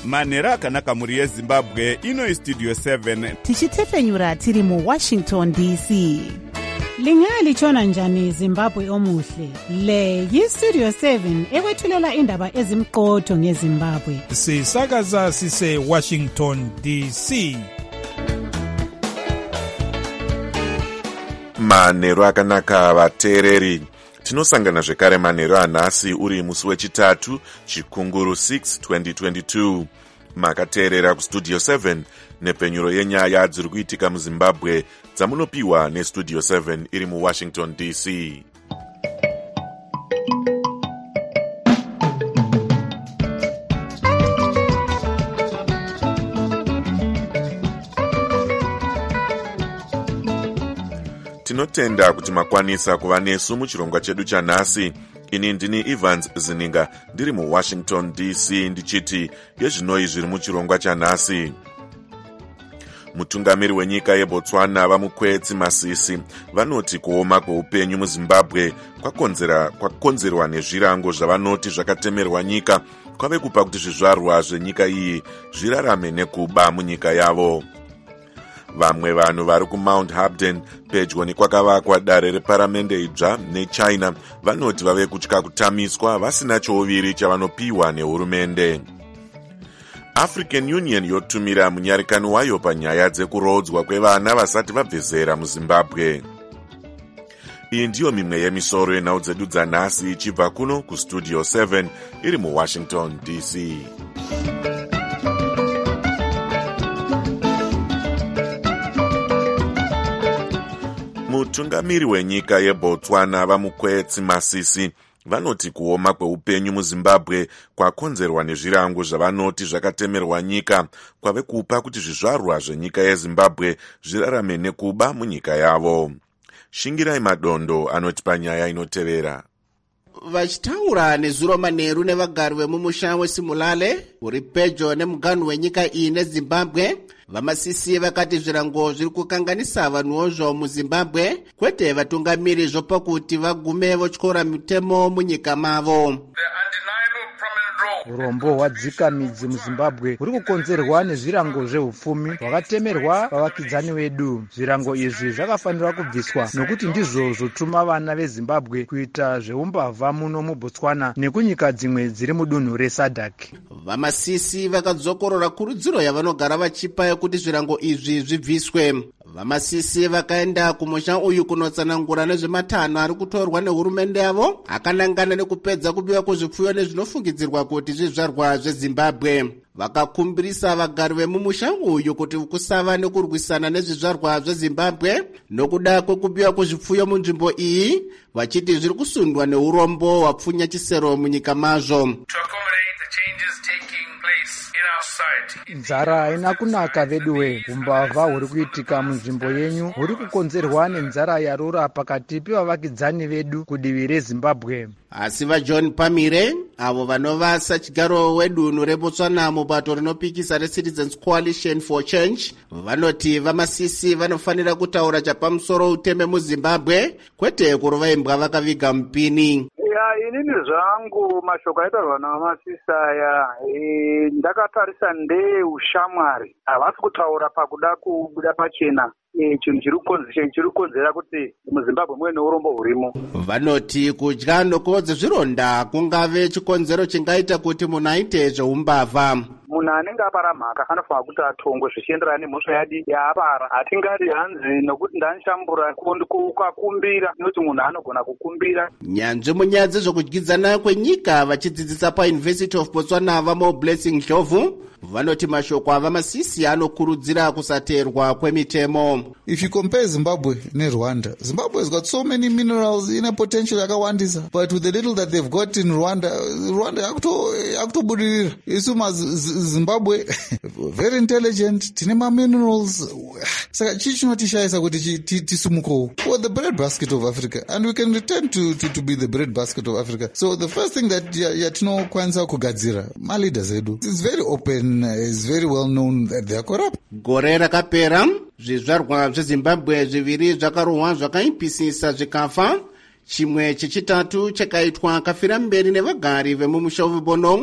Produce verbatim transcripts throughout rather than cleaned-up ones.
manhero akanaka mhuri yezimbabwe. Ino istudio seven tichitefenyura tiri muwashington D C. Lingalitshona njani Zimbabwe omuhle? Le yistudio seven ekwethulela indaba ezimqotho ngeZimbabwe. Sisakaza sise Washington D C. Manhero akanaka vateereri. Tinosangana zvekare manhero anhasi uri musi wechitatu chikunguru six twenty twenty-two. Makateerera kustudio seven nepfenyuro yenyaya dziri kuitika muZimbabwe dzamunopiwa nestudio seven iri muWashington D C. Tinotenda kuti makwanisa kuva nesu muchirongwa chedu chanhasi. Ini ndini Evans Zininga ndiri muWashington D C ndichiti yezvinoi zviri muchirongwa chanhasi. Mutungamiri wenyika yeBotswana vamukwedzi Masisi vanoti kuoma kweupenyu muZimbabwe kwakonzera kwakonzerwa nezvirango zvavanoti zvakatemerwa nyika kwave kupa kuti zvizvarwa zvenyika iyi zvirarame nekuba munyika yavo. Vamwe vanhu vari kuMount Habden pedyo nekwakavakwa dare reparamende idzva neChina vanoti vave kutya kutamiswa vasina chouviri chavanopiwa nehurumende. African Union yotumira munyarikani wayo panyaya dzekurodzwa kwevana vasati vabve zera muZimbabwe. Iyi ndiyo mimwe yemisoro yenhau dzedu dzanhasi ichibva kuno kustudio seven iri muWashington D C. Mutungamiri wenyika yeBotswana vamukwedzi Masisi vanoti kuoma kweupenyu muZimbabwe kwakonzerwa nezvirango zvavanoti zvakatemerwa nyika kwave kupa kuti zvizvarwa zvenyika yeZimbabwe zvirarame nekuba munyika yavo. Shingirai Madondo anoti panyaya inotevera. Vachitaura nezuro manheru nevagari vemumusha weSimulale uri pedyo nemuganhu wenyika iyi neZimbabwe, vaMasisi vakati zvirango zviri kukanganisa vanhuwo zvo muZimbabwe kwete vatungamiri zvopa kuti vagume votyora mitemo munyika mavo. Urombo hwadzika midzi muZimbabwe huri kukonzerwa nezvirango zveupfumi hwakatemerwa vavakidzani vedu. Zvirango izvi zvakafanirwa kubviswa nokuti ndizvo zvotuma vana veZimbabwe kuita zveumbavha muno muBotswana nekunyika dzimwe dziri mudunhu reSADC. VaMasisi vakadzokorora kurudziro yavanogara vachipa yekuti zvirango izvi zvibviswe. VaMasisi vakaenda kumusha uyu kunotsanangura nezvematanho ari kutorwa nehurumende yavo akanangana nekupedza kubiwa kwezvipfuyo nezvinofungidzirwa kuti zvizvarwa zveZimbabwe. Vakakumbirisa vagari vemumusha uyu kuti kusava nekurwisana nezvizvarwa zveZimbabwe nokuda kwekubiwa kwezvipfuyo munzvimbo iyi, vachiti zviri kusundwa neurombo hwapfunya chisero munyika mazvo. Nzara haina kunaka veduwe. Umbavha huri kuitika munzvimbo yenyu huri kukonzerwa nenzara yarura pakati pevavakidzani vedu kudivi reZimbabwe. Asi vaJohn Pamire avo vanova sachigaro wedunhu reBotswana mubato rinopikisa reCitizens Coalition for Change vanoti vaMasisi vanofanira kutaura chapamusoro uteme muZimbabwe kwete kurova imbwa vakaviga mupini. Ya, inini zvangu mashoko aitarwa naMasisi aya e, ndakatarisa ndeushamwari. Havasi kutaura pakuda kubuda pachena chinhu chiri kukonzera kuti muZimbabwe muve neurombo hurimo. Vanoti kudya nokodze zvironda kungave chikonzero chingaita kuti munhu aite zveumbavha. Munhu anenge apara mhaka anofanira kuti atongwe zvichienderana nemhosva yadi yaapara. Hatingati hanzi nokuti ndanishambura kukumbira nekuti munhu anogona kukumbira. Nyanzvi munyaya dzezvokudyidzana kwenyika vachidzidzisa paUniversity of Botswana vamo Blessing Ndlovu vanoti mashoko avaMasisi anokurudzira kusateerwa kwemitemo. If you compare Zimbabwe neRwanda, Zimbabwe has got so many minerals in a potential yakawandisa, but with the little that they've got in Rwanda, Rwanda yakutobudirira. Isuma Zimbabwe very intelligent, tine ma minerals. Saka chichi chinotishayisa kuti tisumuko. We're the bread basket of Africa, and we can return to to to be the bread basket of Africa. So the first thing that yatinokwanisa kugadzira ma leaders edu. It's very open. Is very well known that they are corrupt. Gore rakapera zvizvarwa zveZimbabwe zviviri zvakarohwa zvakaipisisa zvikafa, chimwe chechitatu chakaitwa kafira mberi nevagari vemumusha weBono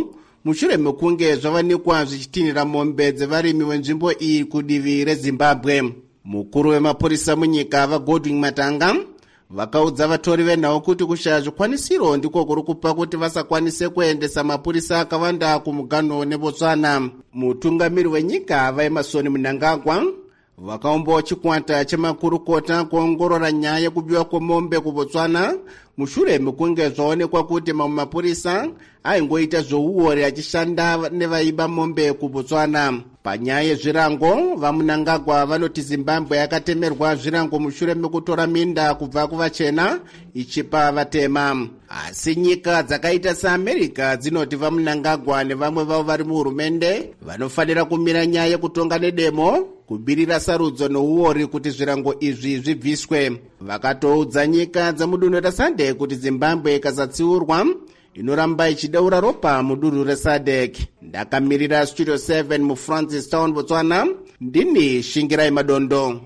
mushure mekunge zvavanikwa zvichitinhira mombe dzevarimi wenzvimbo iyi kudivi rezimbabwe. Mukuru wemapurisa munyika vaGodwin Matanga vakaudza vatori venhau kuti kushaya zvikwanisiro ndiko kuri kupa kuti vasakwanise kuendesa mapurisa akawanda kumuganho neBotswana. Mutungamiri wenyika vaEmmerson Mnangagwa vakaumbawo chikwata chemakurukota kuongorora nyaya yekubiwa kwemombe kuBotswana mushure mekunge zvaonekwa kuti mamwe mapurisa aingoita zvouori achishanda nevaiba mombe kuBotswana. Panyaya yezvirango, vaMnangagwa vanoti Zimbabwe yakatemerwa zvirango mushure mekutora minda kubva kuvachena ichipa vatema. Asi nyika dzakaita seAmerica dzinoti vaMnangagwa nevamwe vavo vari muhurumende vanofanira kumira nyaya yekutonga nedemo kubirira sarudzo nouori kuti zvirango izvi zvibviswe. Vakatoudza nyika dzemudunhu reSADC kuti Zimbabwe ikasatsiurwa inoramba ichideura ropa mudunhu reSADC. Ndakamirira Studio seven muFrancis Town, Botswana. Ndini Shingirai Madondo.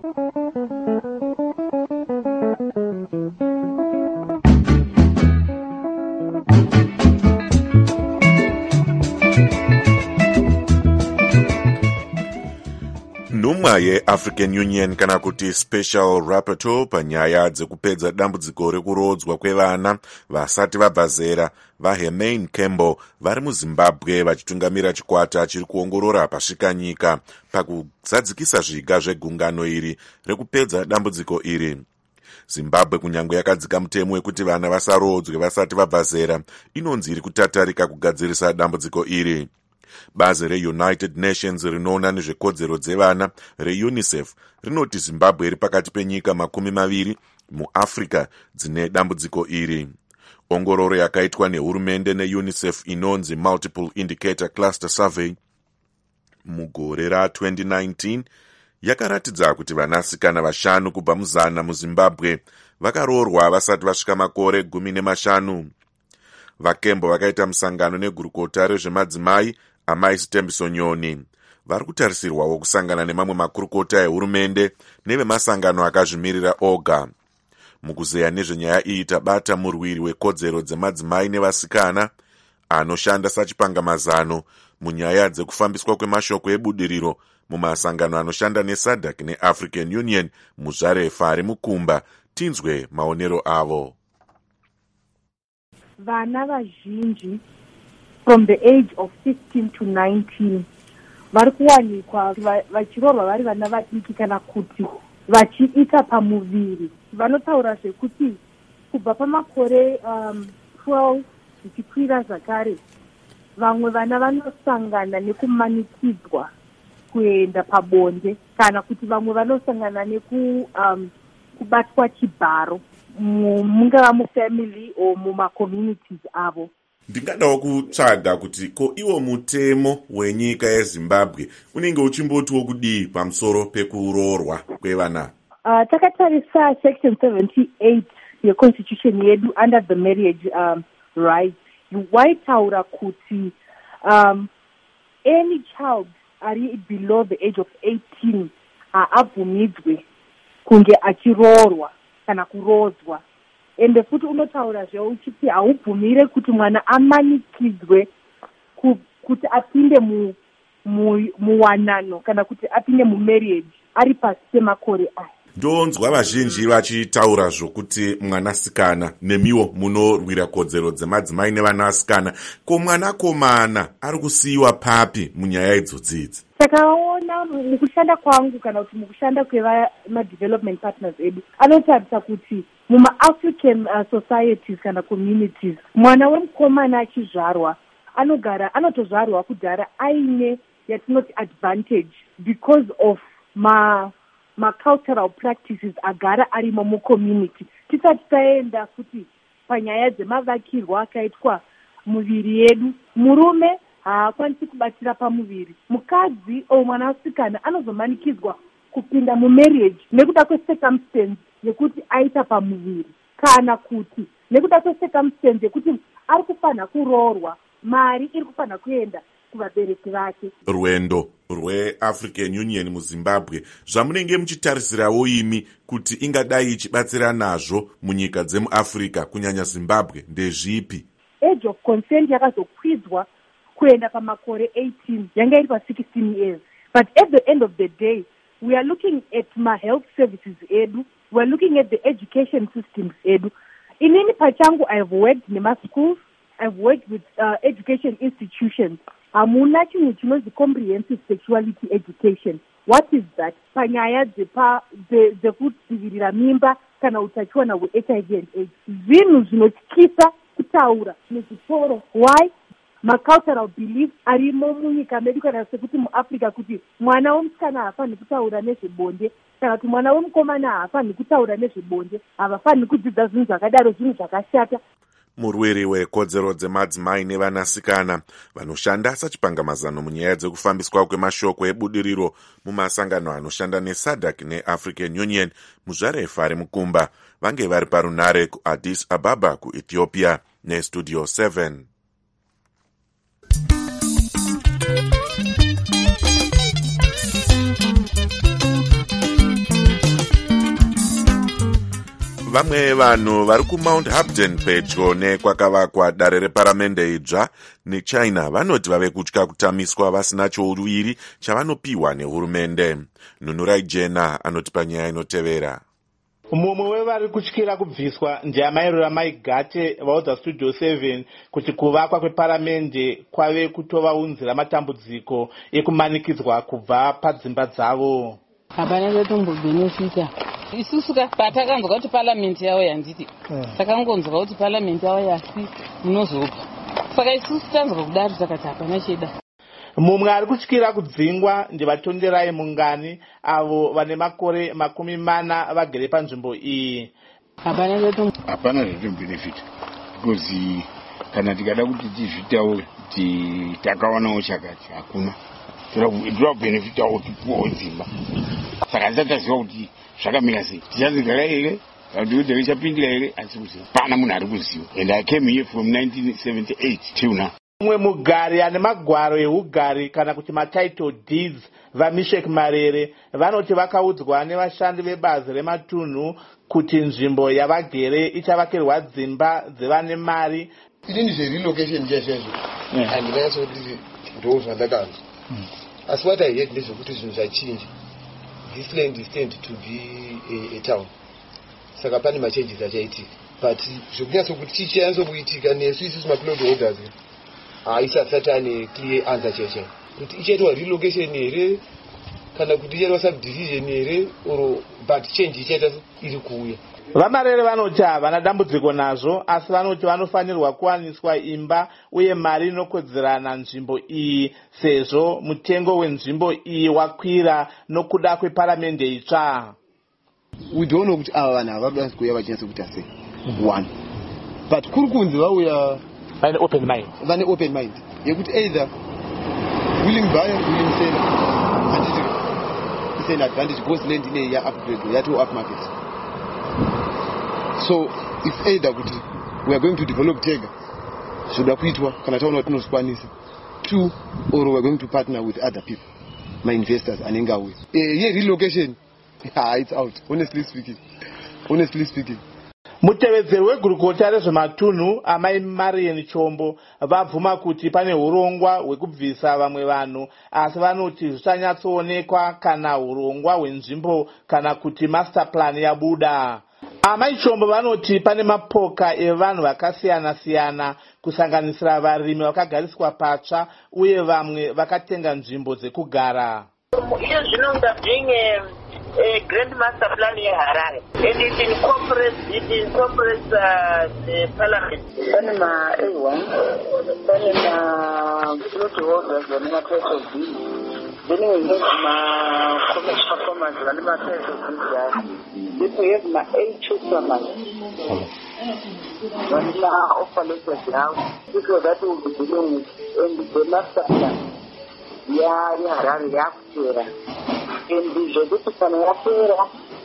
Nhumwa yeAfrican Union kana kuti Special Rapporteur panyaya dzekupedza dambudziko rekurodzwa kwevana vasati vabva zera vaHermaine Kembo vari muZimbabwe vachitungamira chikwata chiri kuongorora pasvikanyika pakuzadzikisa zviga zvegungano iri rekupedza dambudziko iri. Zimbabwe kunyange yakadzika mutemo wekuti vana vasarodzwe vasati vabva zera, inonzi iri kutatarika kugadzirisa dambudziko iri. Bazi reUnited Nations rinoona nezvekodzero dzevana reUNICEF rinoti Zimbabwe iri pakati penyika makumi maviri muAfrica dzine dambudziko iri. Ongororo yakaitwa nehurumende neUNICEF inonzi Multiple Indicator Cluster Survey mugore ra-twenty nineteen yakaratidza kuti vanasikana vashanu kubva muzana muZimbabwe vakaroorwa vasati vasvika makore gumi nemashanu. VaKembo vakaita musangano negurukota rezvemadzimai amai Sitembiso Nyoni. Vari kutarisirwawo kusangana nemamwe makurukota ehurumende nevemasangano akazvimirira oga. Mukuzeya nezvenyaya iyi tabata murwiri wekodzero dzemadzimai nevasikana anoshanda sachipangamazano munyaya dzekufambiswa kwemashoko ebudiriro mumasangano anoshanda neSADC neAfrican Union muzvarefa ari mukumba. Tinzwe maonero avo. Vana vazhinji from the age of fifteen to nineteen vari kuwanikwa vachiroorwa vari vana vadiki kana kuti vachiita pamuviri. Vanotaura zvekuti kubva pamakore um, twelve zvichikwira zvakare vamwe vana vanosangana nekumanikidzwa kuenda pabonde kana kuti vamwe vanosangana neku um, kubatwa chibharo mungava mufamily o mumacommunities avo. Ndingadawo kutsvaga kuti ko iwo mutemo wenyika yeZimbabwe unenge uchimbotiwo kudii pamusoro pekuroorwa kwevana. Uh, takatarisa section seventy-eight yeconstitution yedu under the marriage um, rights waitaura kuti um, any child ari below the age of eighteen haabvumidzwe kunge achiroorwa kana kurodzwa. Ende futi unotaura zve uchiti haubvumire kuti mwana amanikidzwe ku, kuti apinde mu, mu, muwanano kana kuti apinde mumarriage ari pasi pemakore aya. Ndonzwa vazhinji vachitaura zvokuti mwanasikana nemiwo munorwira kodzero dzemadzimai nevanasikana ko mwanakomana ari kusiyiwa papi munyaya idzodzidzi. Takaona mukushanda kwangu kana kuti mukushanda kwema-development partners edu anotarisa kuti muma-African uh, societies kana communities mwana wemukomana achizvarwa anogara anotozvarwa kudhara aine yatinoti advantage because of ma ma-cultural practices agara arimo mucommunity. Tisati taenda futi panyaya dzemavakirwa akaitwa muviri yedu, murume haakwanisi kubatira pamuviri. Mukadzi o mwanasikana anozomanikidzwa kupinda mumarriage nekuda kwecircumstance yekuti aita pamuviri kana kuti nekuda kwecircumstance yekuti ari kufanha kuroorwa, mari iri kufanha kuenda kuvabereki vake. Rwendo rweAfrican Union muZimbabwe zvamunenge muchitarisirawo imi kuti ingadai ichibatsira nazvo munyika dzemuAfrica kunyanya Zimbabwe ndezvipi? Age of consent yakazokwidzwa kuenda pamakore eighteen yanga iri pa-sixteen years. But at the end of the day, we are looking at my health services edu, we are looking at the education systems edu. Inini pachangu, I have worked in my schools, I've worked with uh, education institutions. Hamuna chinhu chinonzi comprehensive sexuality education. What is that? Panyaya dzekudzivirira mimba kana utachiwana hwe-H I V and AIDS. Zvinhu zvinotyisa kutaura nezvitoro. Why? Ma-cultural beliefs arimo munyika medu kana sekuti muAfrica kuti mwana womusikana hafaniri kutaura nezvebonde kana kuti mwana womukomana hafaniri kutaura nezvebonde, havafaniri kudzidza zvinhu zvakadaro, zvinhu zvakashata. Murwiri wekodzero dzemadzimai nevanasikana vanoshanda sachipangamazano munyaya dzekufambiswa kwemashoko ebudiriro mumasangano anoshanda nesadc neAfrican Union muzvarefa remukumba vange vari parunare kuAddis Ababa kuEthiopia nestudio seven. Vamwe vanhu vari kuMount Hampton pedyo nekwakavakwa dare reparamende idzva neChina vanoti vave kutya kutamiswa vasina chouviri chavanopiwa nehurumende. Nunurai Jena anoti panyaya inotevera. Mumwe wevari kutyira kubviswa ndiamairo Ramai Gate vaudza Studio seven kuti kuvakwa kweparamende kwave kutovaunzira matambudziko ekumanikidzwa kubva padzimba dzavo. Hapana zvatombobenefita. Isusu patakanzwa kuti paramende yavo yanditi takangonzwa kuti paramende yavo yasi munozopa, saka isusu tanzwa kudaro takati hapana cheda. Mumwe ari kutyira kudzingwa ndivatonderai Mungani avo vane makore makumi mana vagere panzvimbo iyi. Hapana zvatom hapana zvatombenefita because kana tikada kuti tizvitawo kuti takawanawo chakati hakuna toda kubenefitawo tipuwawo dzimba, saka ndisataziva kuti zvakamira sei, tichazigara here vadhudha richapindira here, asi kuziva pana munhu ari kuziva. And I came here from nineteen seventy-eight till now. Mumwe mugari ane magwaro ehugari kana kuti matitle deeds vaMishek Marere vanoti vakaudzwa nevashandi vebazi rematunhu kuti nzvimbo yavagere ichavakirwa dzimba dzevane mari. Inini zverelocation chaizvozvo handinatso kuti ndo zvandakanzwa, asi what I heard ndezvekuti zvinhu zvachinja. This land is tend to be a, a town, saka pane machanges achaitika, but zvokunyatso kuti chichanyaso kuitika nesu isusu maplot holders haisati sati ane clear answer chaichai kuti ichaitwa relocation here kana kuti ichaitwa subdivision here or but change ichaita iri kuuya. VaMarere vanoti havana dambudziko nazvo, asi vanoti vanofanirwa kuwaniswa imba uye mari inokodzerana nzvimbo iyi sezvo mutengo wenzvimbo iyi wakwira nokuda kweparamende itsva. We don't know kuti ava vanhu havada kuuya vachinatsa kuti ase one, but kuri kunzi vauya vane open mind, vane open mind yekuti either willing buyer willing seller, handiti is an advantage because land ine ya upgrade yato up market. So it's either kuti we are going to develop Tega zvoda kuitwa kana taona tinozvikwanisa, two, or we are going to partner with other people, my investors anenge auya. Ye relocation ah, it's out, honestly speaking honestly speaking. Mutevedzeri wegurukota rezvematunhu amai Marian Chombo vabvuma kuti pane urongwa hwekubvisa vamwe vanhu, asi vanoti zvichanyatsoonekwa kana urongwa hwenzvimbo kana kuti master plan yabuda. Amai Chombo vanoti pane mapoka evanhu vakasiyana siyana kusanganisira varimi vakagariswa patsva uye vamwe vakatenga nzvimbo dzekugara. Iyo zvinonga bringe a grand master plan in Harare, and it incorporates it incorporates uh, the parliament. Panama A one, Panama plot holders on the place of B. Then we have my commercial performance on the place of B. Then we have my A two farmers. When we are offer letters now, because that will be dealing with and the master plan. Yeah, yeah, Harare, yeah, and the Jodutu Panayapera,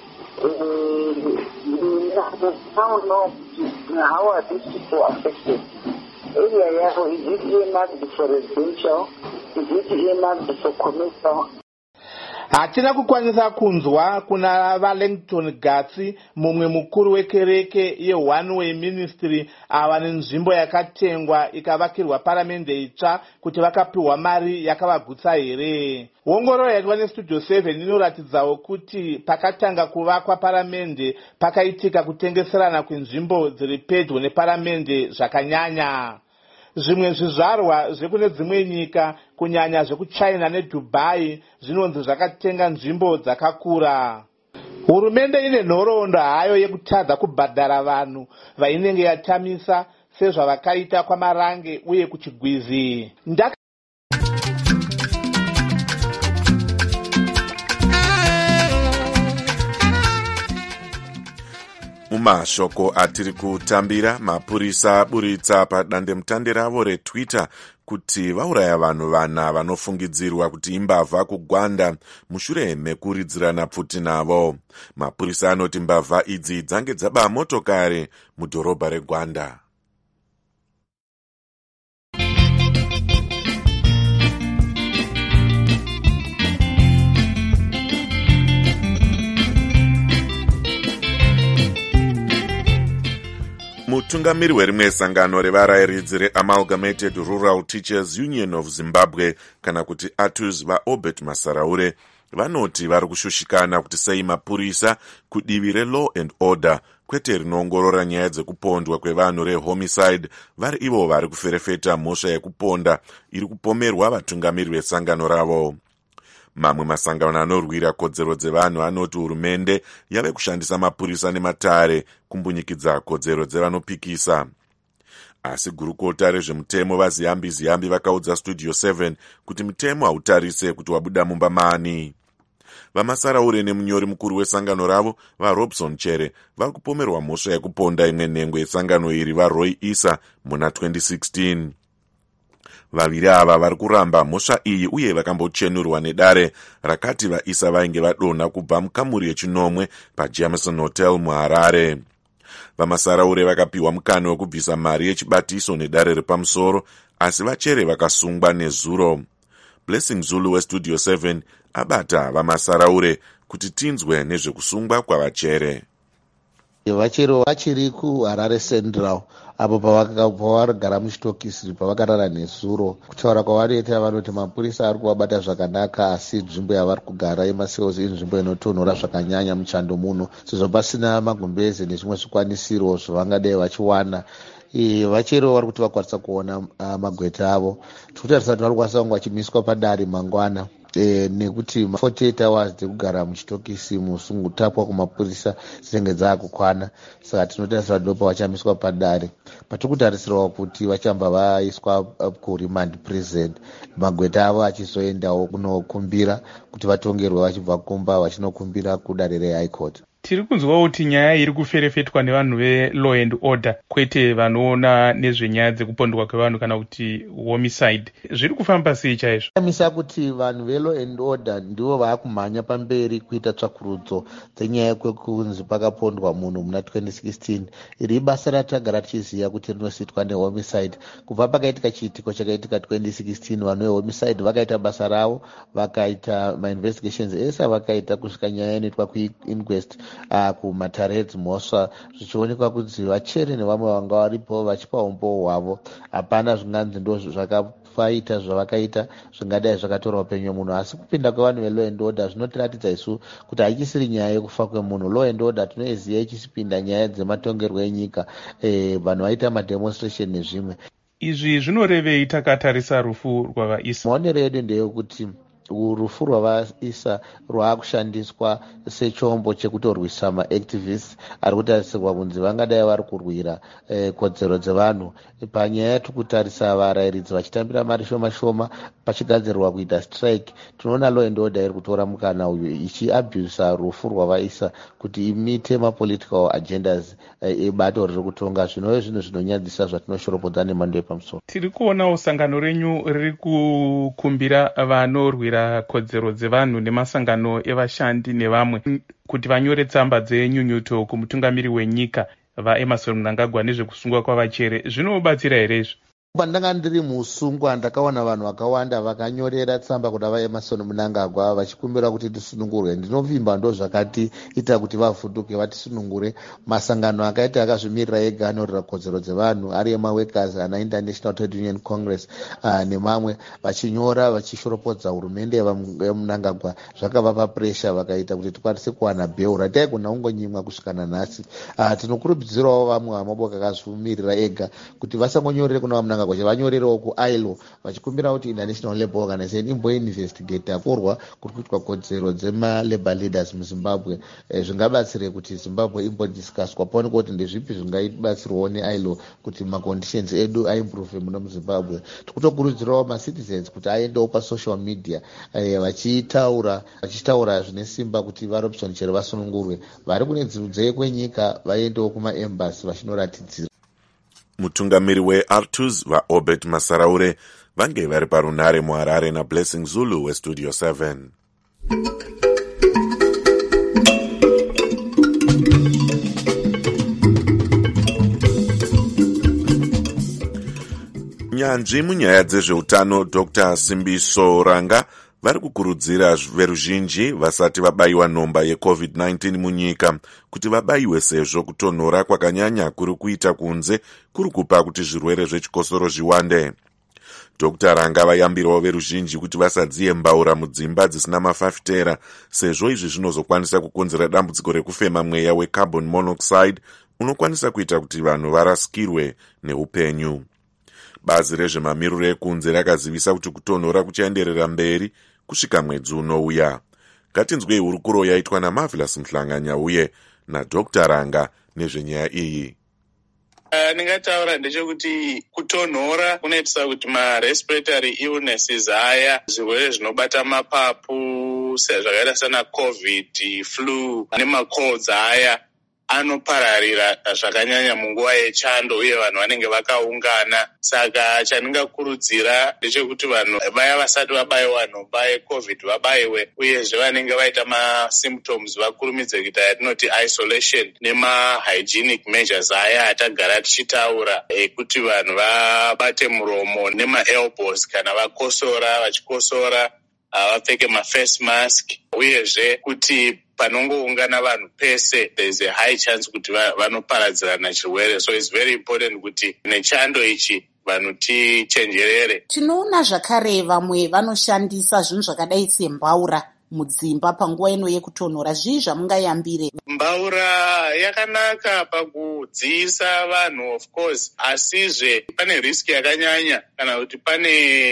now know how are these people affected. Area is it earmarked for residential? Is it earmarked for commercial? hatina kukwanisa kunzwa kuna Wellington Gatsi, mumwe mukuru wekereke ye-One Way Ministry ava nenzvimbo yakatengwa ikavakirwa paramende itsva kuti vakapiwa mari yakavagutsa here. Ongororo yaitwa nestudio seven inoratidzawo kuti pakatanga kuvakwa paramende pakaitika kutengeserana kwenzvimbo dziri pedyo neparamende zvakanyanya. Zvimwe zvizvarwa zvekune dzimwe nyika kunyanya zvekuchina neDubai zvinonzi zvakatenga nzvimbo dzakakura. Hurumende ine nhoroondo hayo yekutadza kubhadhara vanhu vainenge yatamisa sezvavakaita kwaMarange uye kuChigwizi. Ndaka mumashoko atiri kutambira, mapurisa aburitsa padandemutande ravo reTwitter kuti vauraya vanhu vana vanofungidzirwa kuti imbavha kugwanda mushure mekuridzirana pfuti navo. Mapurisa anoti mbavha idzi dzange dzaba motokari mudhorobha reGwanda. Mutungamiri werimwe sangano revarayiridzi reAmalgamated Rural Teachers Union of Zimbabwe kana kuti A T U Z vaObert Masaraure vanoti vari kushushikana kuti sei mapurisa kudivi reLaw and Order kwete rinoongorora nyaya dzekupondwa kwevanhu rehomicide vari ivo vari kuferefeta mhosva yekuponda iri kupomerwa vatungamiri vesangano ravo. Mamwe masangano anorwira kodzero dzevanhu anoti hurumende yave kushandisa mapurisa nematare kumbunyikidza kodzero dzevanopikisa. Asi gurukota rezvemutemo vaziyambi ziyambi vakaudza Studio seven kuti mutemo hautarise kuti wabuda mumba mani. Vamasaraure nemunyori mukuru wesangano ravo vaRobson Chere vari kupomerwa mhosva yekuponda imwe nhengwe yesangano iri vaRoy Issa muna twenty sixteen. Vaviri ava vari kuramba mhosva iyi uye vakambochenurwa nedare rakati vaIssa vainge vadonha kubva mukamuri yechinomwe paJameson Hotel muHarare. Vamasaraure vakapiwa mukana wekubvisa mari yechibatiso nedare repamusoro, asi vaChere vakasungwa nezuro. Blessing Zulu weStudio seven abata vamasaraure kuti tinzwe nezvekusungwa kwavaChere. Vachero vachiri kuHarare Central apo pavarigara muchitokisi pavakarara nezuro. Kutaura kwavanoita vanoti mapurisa ari kuvabata zvakanaka, asi nzvimbo yavari kugara yemasales inzvimbo inotonhora zvakanyanya muchando muno, sezvo pasina magumbeze nezvimwe zvikwanisiro zvavangadai vachiwana. Vachero vari kuti vakwanisa kuona magweta avo. Tikutarisa kuti vari kukwanisa kunge vachimiswa padare mangwana. E, nekuti forty-eight hours dzekugara muchitokisi musungutapwa kumapurisa dzinenge dzakukwana, saka tinotarisa dopa vachamiswa padare. Patikutarisirawo kuti vachamba vaiswa kuremand prison, magweta avo achizoendawo kunokumbira kuti vatongerwe vachibva kumba vachinokumbira kudare reHigh Court. Tiri kunzwawo kuti nyaya iri kuferefetwa nevanhu veLaw and Order kwete vanoona nezvenyaya dzekupondwa kwevanhu kana kuti homicide. Zviri kufamba sei chaizvo? Amisa kuti vanhu veLaw and Order ndivo vaakumhanya pamberi kuita tsvakurudzo dzenyaya kwekunzi pakapondwa munhu muna twenty sixteen. Iri basa ratagara tichiziva kuti rinoitwa nehomicide. Kubva pakaitika chiitiko chakaitika twenty sixteen, vanhu vehomicide vakaita basa ravo, vakaita mainvestigations ese vakaita kusvika nyaya inoitwa kuinquest Uh, kuMatareds mhosva zvichionekwa kuti vaChere nevamwe vanga varipo vachipa umbowo hwavo. Hapana zvinganzi ndo zvakafaita zvavakaita zvingadai zvakatora upenyu hwemunhu, asi kupinda kwevanhu veLaw and Order zvinotiratidza isu kuti haichisiri nyaya yekufa kwemunhu. Law and Order tinoiziva ichipinda nyaya dzematongerwo enyika, eh, vanhu vaita mademonstration nezvimwe. Izvi zvinorevei takatarisa rufu rwavaIssa? Maonero edu ndeyekuti rufu rwavaIssa rwaakushandiswa sechombo chekutorwisa maactivists ari kutarisirwa kunzi vangadai vari kurwira eh, kodzero dzevanhu. Panyaya tikutarisa varayiridzi vachitambira mari shoma shoma pachigadzirwa kuita strike, tinoona Law and Order iri kutora mukana uyu ichiabusa rufu rwavaIssa kuti imite mapolitical agendas ebato eh, riri kutonga. Zvinove zvinhu zvinonyadzisa zvatinoshorobodza nemhando yepamusoro. Tiri kuonawo sangano renyu riri kukumbira vanorwira kodzero dzevanhu nemasangano evashandi nevamwe kuti vanyore tsamba dzenyunyuto kumutungamiri wenyika vaEmmerson Mnangagwa nezvekusungwa kwavaChere. Zvinobatsira here izvi? Pandanga ndiri musungwa ndakaona vanhu vakawanda vakanyorera tsamba kuna vaEmerson Mnangagwa vachikumbira kuti tisunungurwe. Ndinovimba ndo zvakatiita kuti vavhunduke vatisunungure. Masangano akaita akazvimirira ega anorera kodzero dzevanhu ari emaworkers ana International Trade Union Congress uh, nemamwe vachinyora vachishorapodza hurumende yaMnangagwa zvakavapa pressure vakaita kuti tikwanise kuwana bail rataigona kungonyimwa kusvikana nhasi. Uh, tinokurudzirawo vamwe vamaboka akazvimirira ega kuti vasangonyorere kuna vaMnangagwa kuti vanyorerewo kuI L O vachikumbira kuti International Labour Organization imboinvestigate akorwa kuri kuitwa kodzero dzema-labor leaders muZimbabwe. E, zvingabatsire kuti Zimbabwe imbodiscusswa paonekwa kuti ndezvipi zvingaibatsirwawo neI L O kuti maconditions edu aimprove muno muZimbabwe. Tikutokurudzirawo macitizens kuti aendewo pasocial media e, vachitaura vachitaura zvine simba kuti vaRobson chero vasunungurwe. Vari kune dziro kwenyika vaendewo kumaembassy vachinoratidzira. Mutungamiri weArtus vaObert Masaraure vange vari parunare muHarare naBlessing Zulu weStudio seven. Nyanzvi munyaya dzezveutano Doctor Simbiso Ranga vari kukurudzira veruzhinji vasati vabayiwa nhomba yeCovid nineteen munyika kuti vabayiwe sezvo kutonhora kwakanyanya kuri kuita kunze kuri kupa kuti zvirwere zvechikosoro zviwande. Doctor Ranga vayambirawo veruzhinji kuti vasadziye mbaura mudzimba dzisina mafafitera sezvo izvi zvinozokwanisa kukonzera dambudziko rekufema mweya wecarbon monoxide unokwanisa kuita kuti vanhu varasikirwe neupenyu. Bazi rezvemamiriro ekunze rakazivisa kuti kutonhora kuchaenderera mberi kusvika mwedzi unouya. Ngatinzwei hurukuro yaitwa naMarvelous Mhlanganya uye naDoctor Ranga nezvenyaya iyi. Uh, ndingataura ndechekuti kutonhora kunoitisa kuti marespiratory illnesses aya zvirwere zvinobata mapapu zvakaita sana covid, flu nemacolds aya anopararira zvakanyanya munguva yechando uye vanhu vanenge vakaungana. Saka chandingakurudzira ndechekuti vanhu vaya vasati vabayiwa nhomba yeCovid vabayiwe uyezve vanenge vaita masymptoms vakurumidze kuita yatinoti isolation nemahygienic measures aya atagara tichitaura ekuti vanhu vabate muromo nemaelbows kana vakosora vachikosora vapfeke maface mask uyezve kuti panongoungana vanhu pese there is a high chance kuti vanoparadzirana chirwere. So it's very important kuti nechando ichi vanhu tichenjerere. Tinoona zvakare vamwe vanoshandisa zvinhu zvakadai sembaura mudzimba panguva ino yekutonhora. Zvii zvamungayambire? Mbaura yakanaka pakudziisa vanhu of course, asizve pane risk yakanyanya kana kuti pane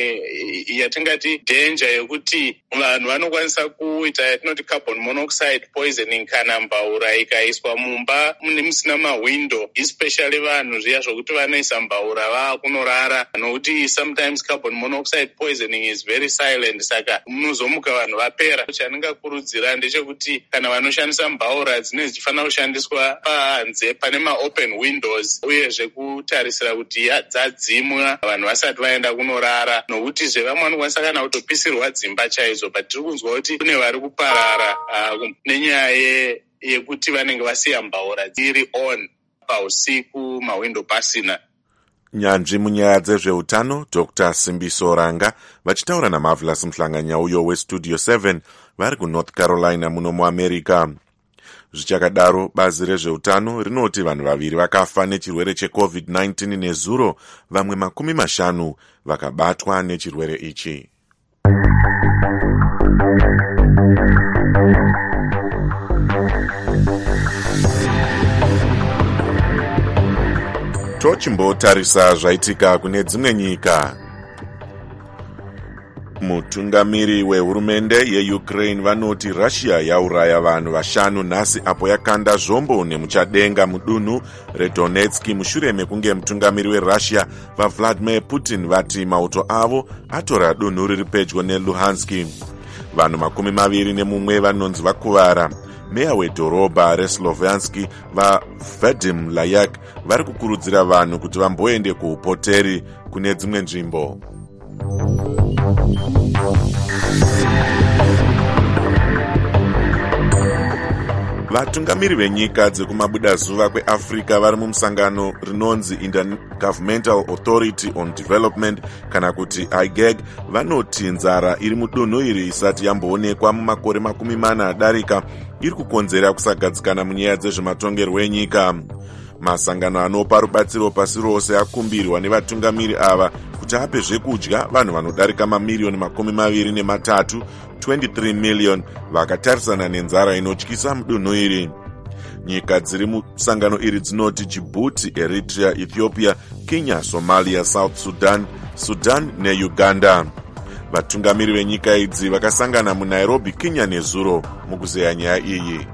yatingati danger yekuti vanhu vanokwanisa kuita yatinoti carbon monoxide poisoning kana mbaura ikaiswa mumba mune musina mawindow, especially vanhu zviya zvokuti vanoisa mbaura vakunorara, nokuti sometimes carbon monoxide poisoning is very silent, saka munozomuka vanhu vapera. Chandingakurudzira ndechekuti kana vanoshandisa mbaura dzine dzichifanira kushandiswa panze pane maopen windows uyezve kutarisira kuti dzadzimwa vanhu vasati vaenda kunorara, nokuti zvevamwe vanokwanisa kana kutopisirwa dzimba chaidzo. But tiri kunzwa kuti kune vari kuparara uh, nenyaya yekuti vanenge vasiya mbaura dziri on pausiku mawindo pasina. Nyanzvi munyaya dzezveutano Doctor Simbiso Ranga vachitaura naMarvelous Mhlanganya uyo weStudio seven vari kuNorth Carolina muno muAmerica. Zvichakadaro, bazi rezveutano rinoti vanhu vaviri vakafa nechirwere cheCovid nineteen nezuro, vamwe makumi mashanu vakabatwa nechirwere ichi. Tochimbotarisa zvaitika kune dzimwe nyika. Mutungamiri wehurumende yeUkraine vanoti Russia yauraya vanhu vashanu nhasi apo yakanda zvombo nemuchadenga mudunhu reDonetsk mushure mekunge mutungamiri weRussia vaVladimir Putin vati mauto avo atora dunhu riri pedyo neLuhansk. Vanhu makumi maviri nemumwe vanonzi vakuvara. Meya wedhorobha reSloviansk vaVadim Layak vari kukurudzira vanhu kuti vamboende kuhoteri kune dzimwe nzvimbo. vatungamiri venyika dzekumabudazuva kweafrica vari mumusangano rinonzi Intergovernmental Authority on Development kana kuti I G A G vanoti nzara iri mudunhu iri isati yamboonekwa mumakore makumi mana adarika iri kukonzera kusagadzikana munyaya dzezvematongerwo enyika. Masangano anopa rubatsiro pasi rose akumbirwa nevatungamiri ava kuti ape zvekudya vanhu vanodarika mamiriyoni makumi maviri nematatu twenty-three million vakatarisana nenzara inotyisa mudunhu iri. Nyika dziri musangano iri dzinoti Djibouti, Eritrea, Ethiopia, Kenya, Somalia, South Sudan, Sudan neUganda. Vatungamiri venyika idzi vakasangana muNairobi, Kenya nezuro mukuzeya nyaya iyi.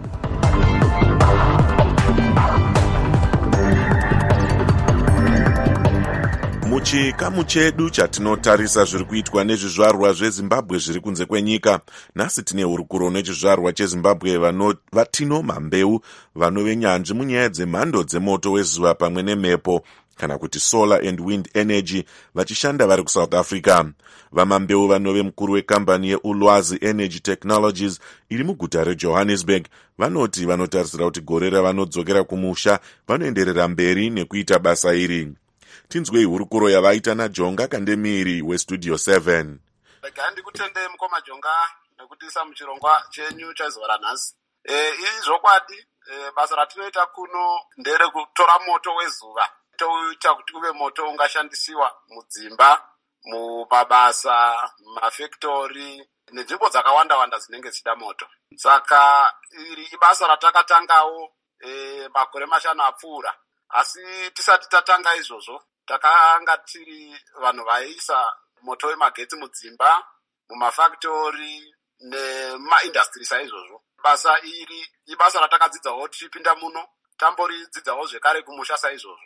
Muchikamu chedu chatinotarisa zviri kuitwa nezvizvarwa zveZimbabwe zviri kunze kwenyika. Nhasi tine hurukuro nechizvarwa cheZimbabwe vatino mambeu vanove nyanzvi munyaya dzemhando dzemoto wezuva pamwe nemhepo kana kuti solar and wind energy vachishanda vari kuSouth Africa. Vamambeu vanove mukuru wekambani yeUlwazi Energy Technologies iri muguta reJohannesburg vanoti vanotarisira kuti gore ravanodzokera kumusha vanoenderera mberi nekuita basa iri. Tinzwei hurukuro yavaita naJonga Kandemiri weStudio seven. Regai ndikutendei mukoma Jonga nekutiisa muchirongwa chenyu chezuva ranhasi. E, izvokwadi e, basa ratinoita kuno nderekutora moto wezuva toita kuti uve moto ungashandisiwa mudzimba, mumabasa, mumafektori nenzvimbo dzakawanda wanda dzinenge dzichida moto. Saka iri ibasa ratakatangawo e, makore mashanu apfuura. Asi tisati tatanga izvozvo takanga tiri vanhu vaiisa moto wemagetsi mudzimba, mumafaktori nemaindastri saizvozvo. Basa iri ibasa ratakadzidzawo tichipinda muno, tamboridzidzawo zvekare kumusha saizvozvo.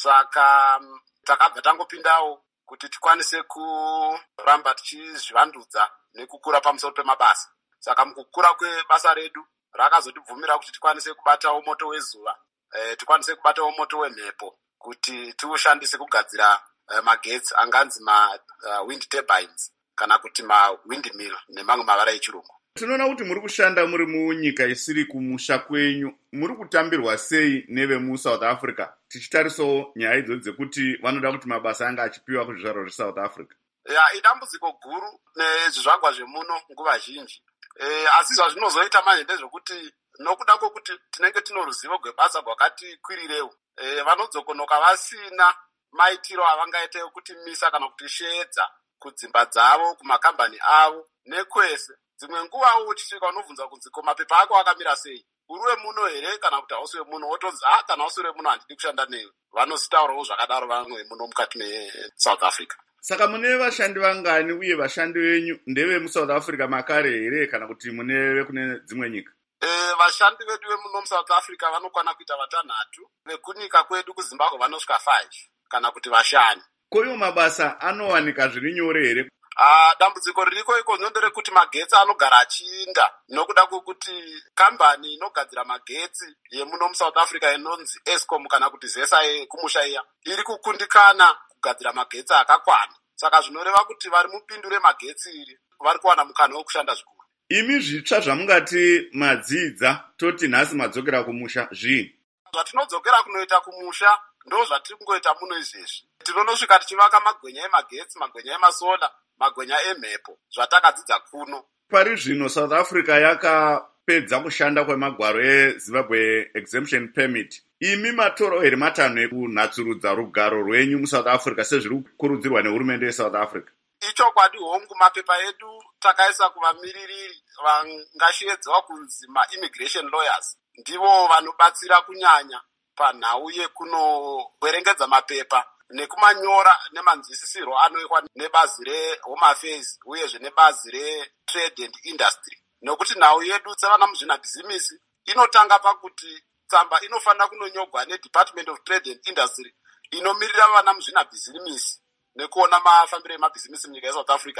Saka takabva tangopindawo kuti tikwanise kuramba tichizvivandudza nekukura pamusoro pemabasa. Saka mukukura kwebasa redu rakazotibvumira kuti tikwanise kubatawo moto wezuva, e, tikwanise kubatawo moto wemhepo kuti tiushandise kugadzira uh, magetsi anganzi ma uh, wind turbines kana kuti ma windmill nemamwe mavara echirungu. Tinoona kuti muri kushanda muri munyika isiri kumusha kwenyu, muri kutambirwa sei neve muSouth Africa tichitarisawo nyaya idzo dzekuti vanoda kuti mabasa anga achipiwa kuzvizvarwa zveSouth Africa? Ya, idambudziko guru nezvizvagwa zvemuno nguva zhinji. E, asi zvazvinozoita manje ndezvokuti nokuda kwokuti tinenge tino ruzivo rwebasa rwakati kwirirewo, e, vanodzokonoka vasina maitiro avangaite kuti misa kana kuti shedza kudzimba dzavo, kumakambani avo nekwese. Dzimwe nguva uchisvika unobvunza kunzi ko mapepa ako akamira sei, uri muno here kana kuti hausi muno, wotonzi ah kana hausi muno handidi kushanda newe. Vanositaurawo zvakadaro vamwe muno mukati meSouth Africa. Saka mune vashandi vangani uye vashandi venyu ndeve muSouth Africa makare here kana kuti mune kune dzimwe nyika? E, vashandi vedu vemuno muSouth Africa vanokwana kuita vatanhatu, vekunyika kwedu kuZimbabwe vanosvika five kana kuti vashanu. Koiwo mabasa anowanika zviri nyore here? Ah, dambudziko ririko iko ndorekuti magetsi anogara achinda nokuda kwokuti kambani inogadzira magetsi yemuno muSouth Africa inonzi Eskom kana kuti Zesa yekumusha iya iri kukundikana kugadzira magetsi akakwana. Saka zvinoreva kuti vari mupindu remagetsi iri vari kuwana mukana wekushanda zvikuru. Imi zvitsva zvamungati madzidza toti nhasi madzokera kumusha zvii? Zvatinodzokera kunoita kumusha ndo zvatiri kungoita muno izvezvi. Tinonosvika tichivaka magwenya emagetsi, magwenya emasola, magwenya emhepo zvatakadzidza kuno. Pari zvino South Africa yakapedza kushanda kwemagwaro eZimbabwe exemption permit. Imi matoro here matanho ekunatsurudza rugaro rwenyu muSouth Africa sezviri kukurudzirwa nehurumende yeSouth Africa? Ichokwadi hongu, mapepa edu takaisa kuvamiririri vangashiedzewa kunzi ma-immigration lawyers. Ndivo vanobatsira kunyanya panhau yekunoverengedza mapepa nekumanyora nemanzwisisirwo anoitwa nebazi reHome Affairs uyezve nebazi reTrade and Industry. Nokuti nhau yedu sevana muzvinabhizimisi inotanga pakuti tsamba inofanira kunonyogwa neDepartment of Trade and Industry inomirira vana muzvinabhizimisi nekuona mafambiro emabhizimisi munyika yeSouth Africa.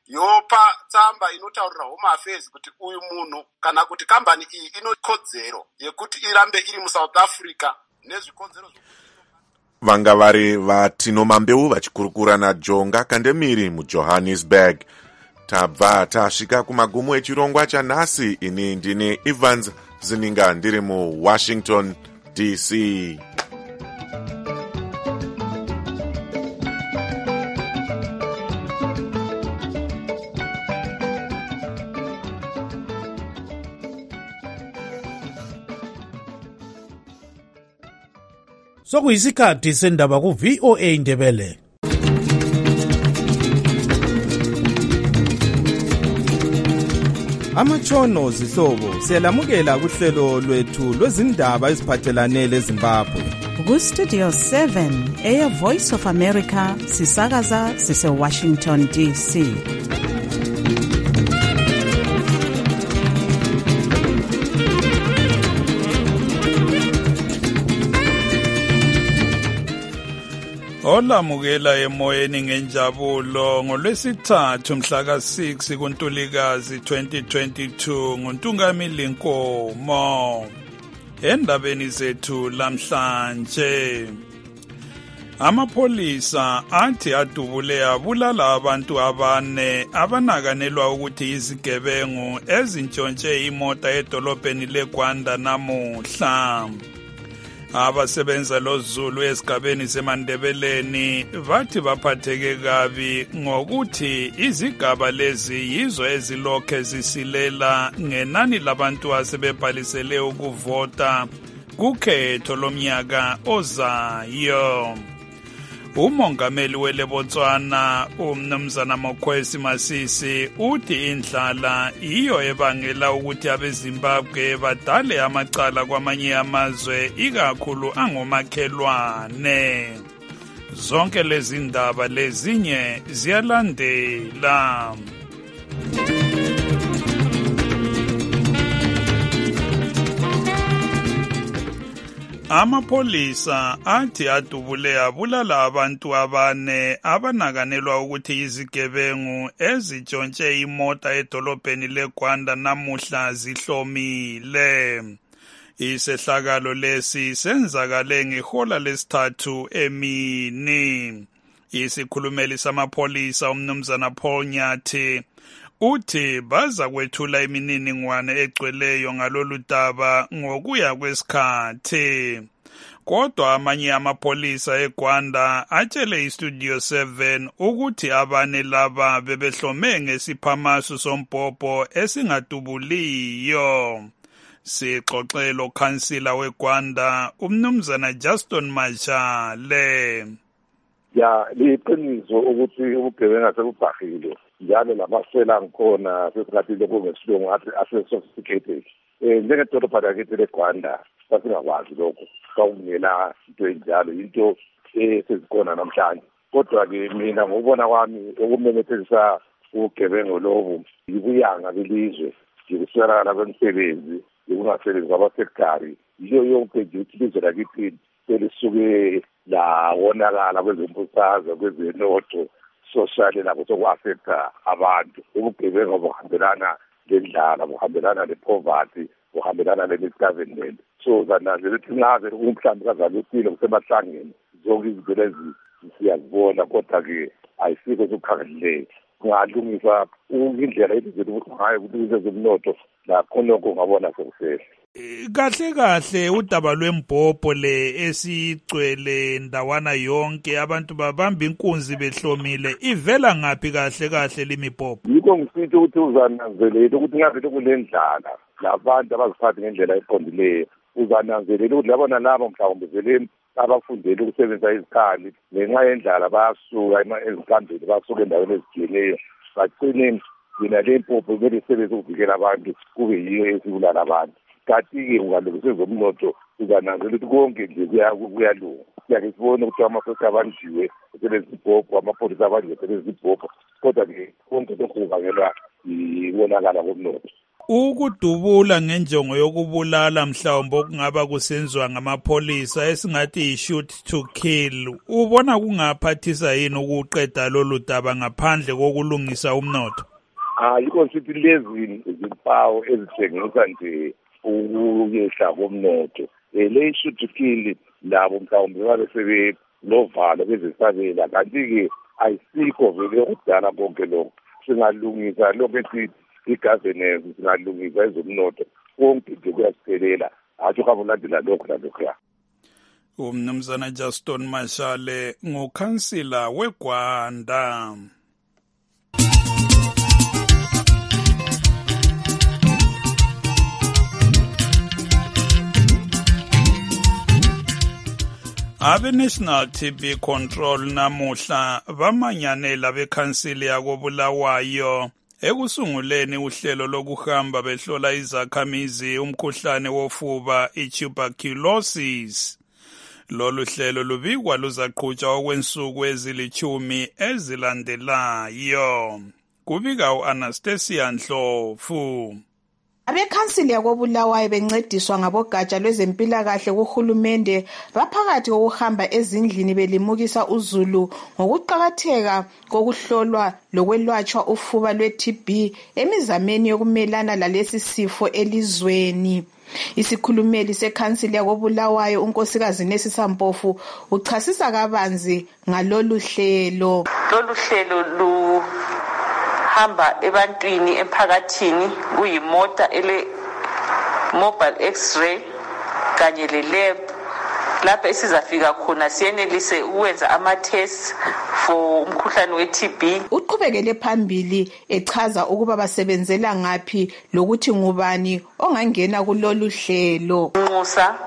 Yopa tsamba inotaurira Home Affairs kuti uyu munhu kana kuti kambani iyi inokodzero yekuti irambe iri muSouth Africa nezvikodzero zvo. Vanga vari vatino mambeu vachikurukura naJonga Kandemiri muJohannesburg. Tabva tasvika kumagumo echirongwa chanhasi. Ini ndine Evans zininga ndiri muwashington D C. Sokuyisikhathi sendaba ku V O A Ndebele. Amatshono zihlobo siyalamukela kuhlelo lwethu lwezindaba eziphathelane leZimbabwe. Ku Studio seven eya Voice of America sisakaza sise Washington D C. Olamukela emoyeni ngenjabulo ngolwesithathu mhla ka six kuNtulikazi twenty twenty-two nguNtungamili Nkomo. Endabeni zethu lamhlanje, amapholisa athi adubule abulala abantu abane abanakanelwa ukuthi izigebengu ezintshontshe imota edolobheni leGwanda namuhla. Abasebenza loZulu esigabeni seMandebeleni bathi baphatheke kabi ngokuthi izigaba lezi yizo ezilokhe zisilela ngenani labantu asebebhalisele ukuvota kukhetho lomnyaka ozayo. Umongameli weLebotswana uMnumzana Mokwesi Masisi uthi indlala iyo ebangela ukuthi abeZimbabwe badale amacala kwamanye amazwe ikakhulu angomakhelwane. Zonke lezi ndaba lezinye ziyalandela. Amapholisa athi adubule abulala abantu abane abanakanelwa ukuthi izigebengu ezitshontshe imota edolobheni leGwanda namuhla zihlomile. Isehlakalo lesi senzakale ngehola lesithathu emini. Isikhulumeli samapholisa uMnumzana Paul Nyathi uthi baza kwethula imininingwane egcweleyo ngalolu daba ngokuya kwesikhathi. Kodwa amanye amapholisa eGwanda atshele iStudio seven ukuthi abane laba bebehlome ngesiphamaso sombhobho esingadubuliyo. Sixoxelo khansila weGwanda uMnumzana Justin Mashale. Ya liqiniso ukuthi ubugebengu sebubhahile njalo lamasela ngikhona sesingathi lokho ngesilungu athi ase-sophisticated. Um njengedolobha lakithi leGwanda sasingakwazi lokho kwakungela into enjalo into esezikhona namhlanje. Kodwa-ke mina ngokubona kwami ukumemethekisa ubugebengu lobu yibuyanga belizwe, yikuswelakala kwemisebenzi, yikungasebenzi kwabasekitari, yiyo yonke nje ukuthi ilizwe lakithi selisuke lawonakala kwezombusazwe kwezenotho socially lakho soku-affecta abantu. Ubugebengu buhambelana lendlala, buhambelana nepoverty, buhambelana ne-misgovernment. So zananzela ukuthi ngaze umhlambi kazalutile kusemahlangeni zonke izinto lezi siyazibona, kodwa-ke ayisikho sokukhangeleka. Kungalungisa indlela elizweni ukuthi ngayo ukuthi kwezomnotho lakhonokho ungabona sekusehla. Kahle kahle udaba lwembhobho le esicwele ndawana yonke abantu babamba inkunzi behlomile ivela ngaphi kahle kahle limibhobho? Yikho ngisithi ukuthi uzananzelela ukuthi ngabe kulendlala labantu abaziphatha ngendlela eqondileyo, uzananzelela ukuthi labona laba mhlawumbe vele abafundele ukusebenzisa izikhali ngenxa yendlala bayasuka ezinkambeni, basuka endaweni ezitshiyeneyo bagcine yina le mpopho kumele isebenze ukuvikela abantu kube yiyo esibulala abantu. Kanti-ke ungalungisa ezomnotho uzananzela ukuthi konke nje kuyalunga. Siyake sibone ukuthi amasosha abanjiwe esebenzisa ibhobho, amapholisa abanjiwe esebenzisa ibhobho, kodwa-ke konke lokhu kubangelwa yibonakala komnotho. Ukudubula ngenjongo yokubulala mhlawumbe okungaba kusenziwa ngamapholisa esingathi yi-shoot to kill, ubona kungaphathisa yini ukuqeda lolu daba ngaphandle kokulungisa umnotho? Ah, yikho sithi lezi izimpawu ezitshengisa nje ukuyehla komnotho. Um le shoot to kill labo mhlawumbe babe sebenovalo bezesabela, kanti-ke ayisikho vele okudala konke lokho. Singalungisa lokho ethi i-governance, singalungisa ezomnotho, konke nje kuyasiphelela hatsho kabulandela lokho lalokhuya. Umnumzana Justin Mashale ngukhansila weGwanda. Abe National T B Control namuhla bamanyanela bekhansili yakobulawayo ekusunguleni uhlelo lokuhamba behlola izakhamizi umkhuhlane wofuba i-tuberculosis. Lolu hlelo lubikwa luzaqhutshwa okwensuku ezilithumi ezilandelayo. Kubika u-Anastasia Ndlovu. Abekhansili yakobulawayo bencediswa ngabogatsha lwezempilakahle kuhulumende baphakathi kokuhamba ezindlini belimukisa uzulu ngokuqakatheka kokuhlolwa lokwelatshwa ufuba lwe-T B emizameni yokumelana lalesi sifo elizweni. Isikhulumeli sekhansili yakobulawayo unkosikazi Nesisa Mpofu uchasisa kabanzi ngalolu hlelo. Lolu hlelo lu hamba ebantwini emphakathini kuyimota ele mobile x-ray kanye le lab lapha esizafika khona siyenelise ukwenza ama tests for umkhuhlane we-T B. Uqhubekele phambili echaza ukuba basebenzela ngaphi lokuthi ngubani ongangena kulolu hlelo. Nxusa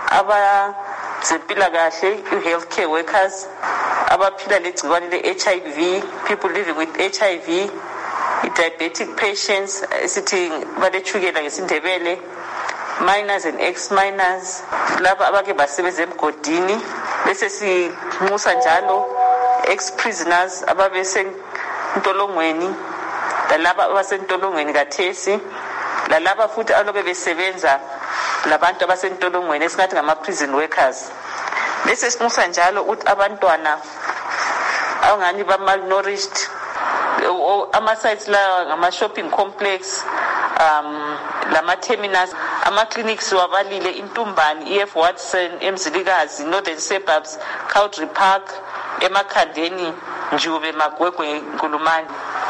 abazempilakahle i-healthcare workers abaphila legciwane le-H I V, people living with H I V, i-diabetic patients esithi balethukela ngesindebele, minors and ex-minors, laba abake basebenza emgodini, bese sinxusa njalo ex-prisoners ababesentolongweni, lalaba abasentolongweni kathesi, lalaba futhi alobe besebenza labantu abasentolongweni esingathi ngama-prison workers. Bese sinxusa njalo ukuthi abantwana abangani ba-malnourished, ama-sites la ngama-shopping complex, um, lama-terminals, ama-clinics wabalile Intumbani, E F Watson, eMzilikazi, Northern Suburbs, Cowdrey Park, eMakhandeni, Njube, Magwegwe, Nkulumane.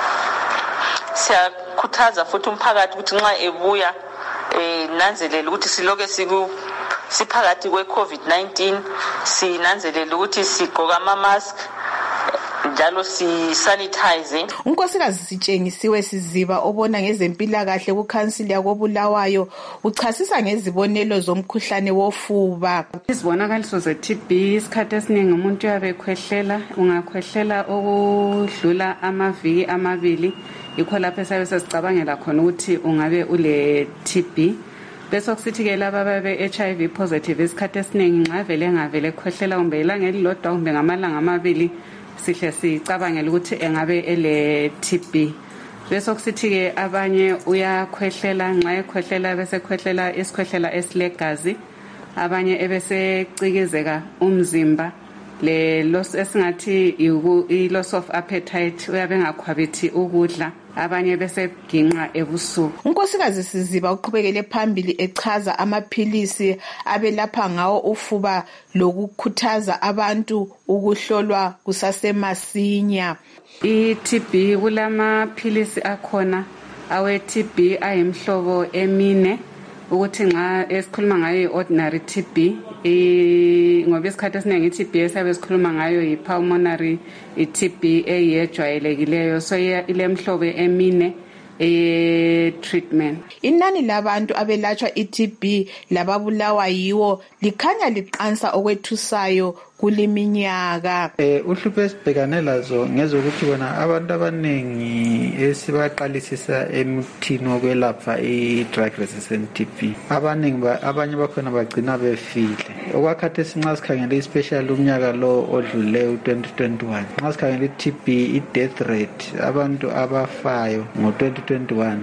Siyakhuthaza futhi umphakathi ukuthi nxa ebuya eh nanzelela ukuthi siloke siku siphakathi kwe-COVID nineteen, sinanzelela ukuthi sigqoka ama-mask njalo si-sanitize. Unkosikazi Sitshengisiwe Siziba obona ngezempilakahle kukhansili yakobulawayo uchasisa ngezibonelo zomkhuhlane wofuba. Izibonakaliso ze-T B isikhathi esiningi umuntu uyabe ekhwehlela, ungakhwehlela okudlula amaviki amabili, yikho lapho esabe sesicabangela khona ukuthi ungabe ule-T B. Bese kusithi-ke laba ababe-H I V positive isikhathi esiningi nxa vele engavele ekhwehlela kumbe ilanga elilodwa kumbe ngamalanga amabili sihle sicabangela ukuthi engabe ele-T B. Bese kusithi-ke abanye uyakhwehlela, nxa ekhwehlela bese khwehlela isikhwehlela esilegazi, abanye ebese cikizeka umzimba, le loss esingathi i-loss of appetite, uyabe engakhwabithi ukudla, abanye bese ginqa ebusuku. Unkosikazi Siziba uqhubekele phambili echaza amaphilisi abelapha ngawo ufuba lokukhuthaza abantu ukuhlolwa kusasemasinya. I-T B kulamaphilisi akhona awe-T B ayimhlobo emine, ukuthi nxa esikhuluma ngayo i-ordinary T B, ngoba isikhathi esiningi i-T B esabe sikhuluma ngayo yi-pulmonary i-T B eyejwayelekileyo, so ilemhlobo emine e-treatment. Inani labantu abelatshwa i-T B lababulawa yiwo likhanya liqansa okwethusayo kuliminyaka. Eh uhlupho esibhekane lazo ngezokuthi bona abantu abaningi esibaqalisisa emuthini wokwelapha i-drug resistant T B, abaningi abanye bakhona bagcina befile. Okwakhathi sinxa sikhangele especially umnyaka lo odlule u-twenty twenty-one, nxa sikhangele i-T B i-death rate abantu abafayo ngo-twenty twenty-one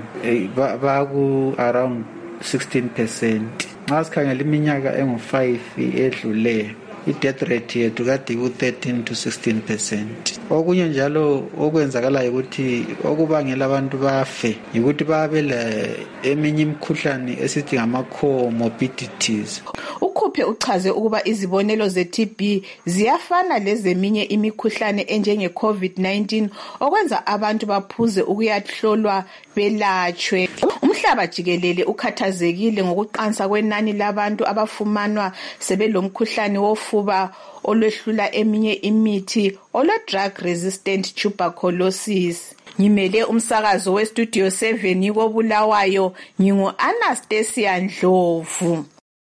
baku around sixteen percent. Nxa sikhangele iminyaka engu-five edluleyo i-death rate yethu kade ku-thirteen to sixteen percent. Okunye njalo okwenzakalayo ukuthi okubangela abantu bafe yikuthi babela eminye imikhuhlane esithi ngama-comorbidities. Ukhuphe uchaze ukuba izibonelo ze-T B ziyafana lezeminye imikhuhlane enjenge-COVID nineteen okwenza abantu baphuze ukuyahlolwa belatshwe. Umhlaba jikelele ukhathazekile ngokuqansa kwenani labantu abafumanwa sebelomkhuhlane wofuba olwehlula eminye imithi olwe drug resistant tuberculosis. Ngimele umsakazo we Studio seven yiko Bulawayo, ngingu Anastasia Ndlovu.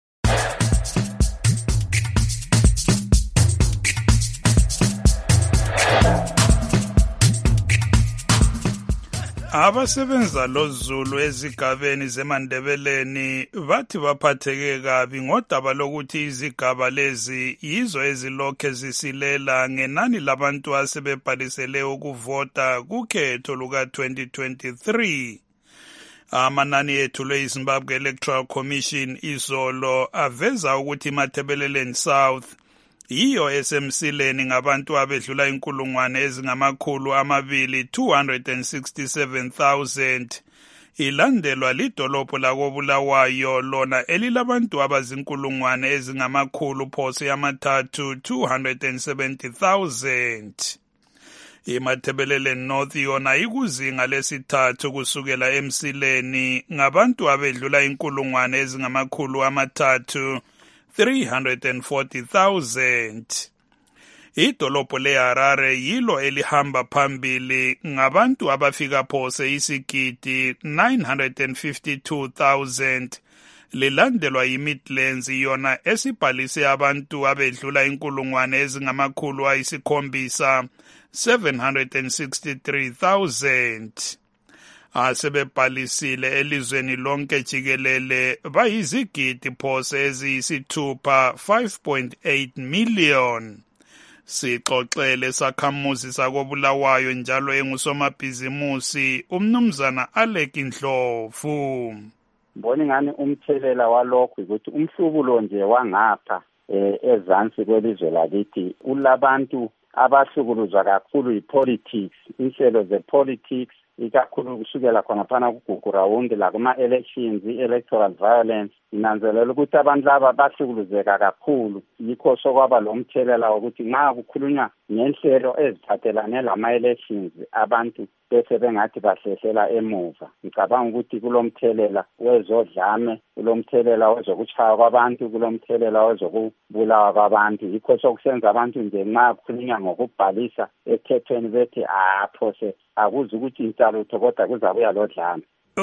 Abasebenza loZulu ezigabeni zeMandebeleni bathi baphatheke kabi ngodaba lokuthi izigaba lezi yizo ezilokhe zisilela ngenani labantu asebebhalisele ukuvota kukhetho luka twenty twenty-three. Amanani ethulwe iZimbabwe Electoral Commission izolo aveza ukuthi iMatabeleland South iyo esemsileni ngabantu abedlula inkulungwane ezingamakhulu amabili two hundred sixty-seven thousand, ilandelwa lidolobho lakoBulawayo lona elilabantu abazinkulungwane ezingamakhulu phose yamathathu two hundred seventy thousand. iMatabeleland North yona ikuzinga lesithathu kusukela emsileni ngabantu abedlula inkulungwane ezingamakhulu amathathu three hundred forty thousand. Idolobho leHarare yilo elihamba phambili ngabantu abafika phose isigidi nine hundred fifty-two thousand, lilandelwa yiMidlands yona esibhalise abantu abedlula inkulungwane ezingamakhulu ayisikhombisa seven hundred sixty-three thousand. Asebebhalisile elizweni lonke jikelele bayizigidi phose eziyisithupha five point eight million. Sixoxele sakhamuzi sakoBulawayo njalo engusomabhizimusi umnumzana Alec Ndlovu. Mbona ngani umthelela walokho ukuthi umhlubulo nje wangapha eh, ezansi kwelizwe lakithi ulabantu abahlukuluzwa kakhulu yipolitics, inhlelo zepolitics ikakhulu kusukela khona phana kuGugu Round la kuma-elections, i-electoral violence. Inanzelela ukuthi abantu laba bahlukuluzeka kakhulu, yikho sokwaba lo mthelela wokuthi nxa kukhulunywa ngenhlelo eziphathelane lama-elections abantu bese bengathi bahlehlela emuva. Ngicabanga ukuthi kulomthelela wezodlame, kulomthelela wezokutshaya kwabantu, kulomthelela wezokubulawa kwabantu. Yikho sokusenza abantu nje nxa kukhulunywa ngokubhalisa ekhethweni bethi aphose akuzi ukuthi intalutho kodwa kuzabuya lodlame.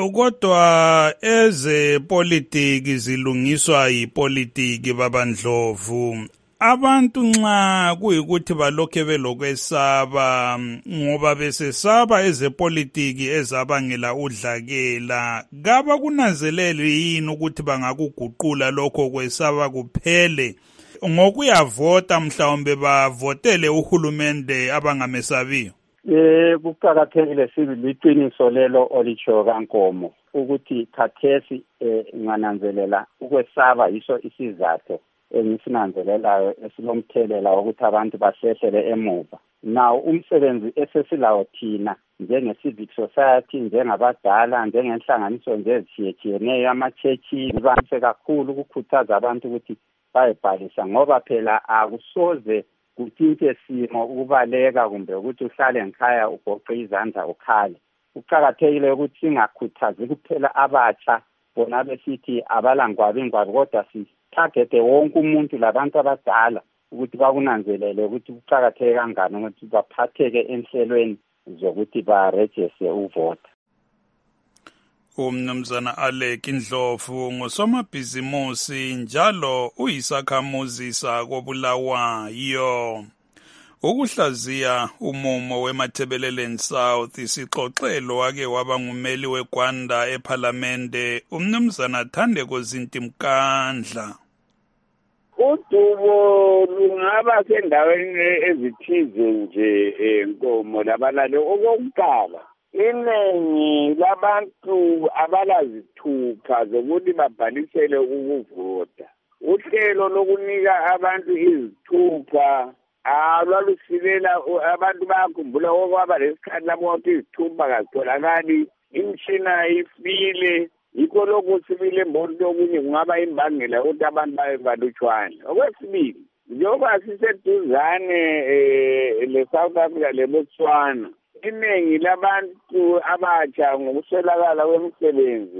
Kodwa ezepolitiki zilungiswa yipolitiki babandlovu. Abantu nxa kuyikuthi balokhe belokwesaba ngoba besesaba ezepolitiki ezabangela udlakela, kaba kunanzeleli yini ukuthi bangakuguqula lokho kwesaba kuphele ngokuyavota mhlawumbe bavotele uhulumende abangamesabiyo? Eh kuqakathekile sibi liqiniso lelo olitsho kaNkomo ukuthi khathesi ngananzelela ukwesaba yiso isizathu engisinanzelelayo esilomthelela ukuthi abantu bahlehlele emuva. Now umsebenzi esesilawo thina njenge-civic society, njengabadala, njengenhlanganiso nje ezithiyeneyo, ama-church, banse kakhulu ukukhuthaza abantu ukuthi bayibhalisa ngoba phela akusoze kutshintshe simo ukubaleka kumbe ukuthi uhlale ngikhaya ugoqe izandla ukhale. Kuqakathekile ukuthi singakhuthazi kuphela abatsha bona besithi abalangwabi ingwabi kodwa sithagethe wonke umuntu labantu abadala ukuthi bakunanzelele ukuthi kuqakatheke kangani ukuthi baphatheke enhlelweni zokuthi barejeste uvota. Umnumzana Alec Ndlovu ngusomabhizimusi njalo uyisakhamuzi sakoBulawayo. Ukuhlaziya umumo weMatabeleland South isixoxelo wake waba ngumeli weGwanda eParlamente umnumzana Thandeko Zintimkandla. Udubo lungaba sendaweni ezithize nje eNkomo labalale okokuqala. Iningi labantu abalazithupha zokuthi babhalisele ukuvota. Uhlelo lokunika abantu izithupha alwalusilela abantu bayakhumbula okwaba lesikhathi lapho izithupha kazitholakali, imishina ifile, yikho lokhu sibile emboni yokunye kungaba imbangela ukuthi abantu baye balutshwane. Okwesibili, njengoba siseduzane le-South Africa le-Botswana, iningi labantu abatsha ngokuswelakala kwemisebenzi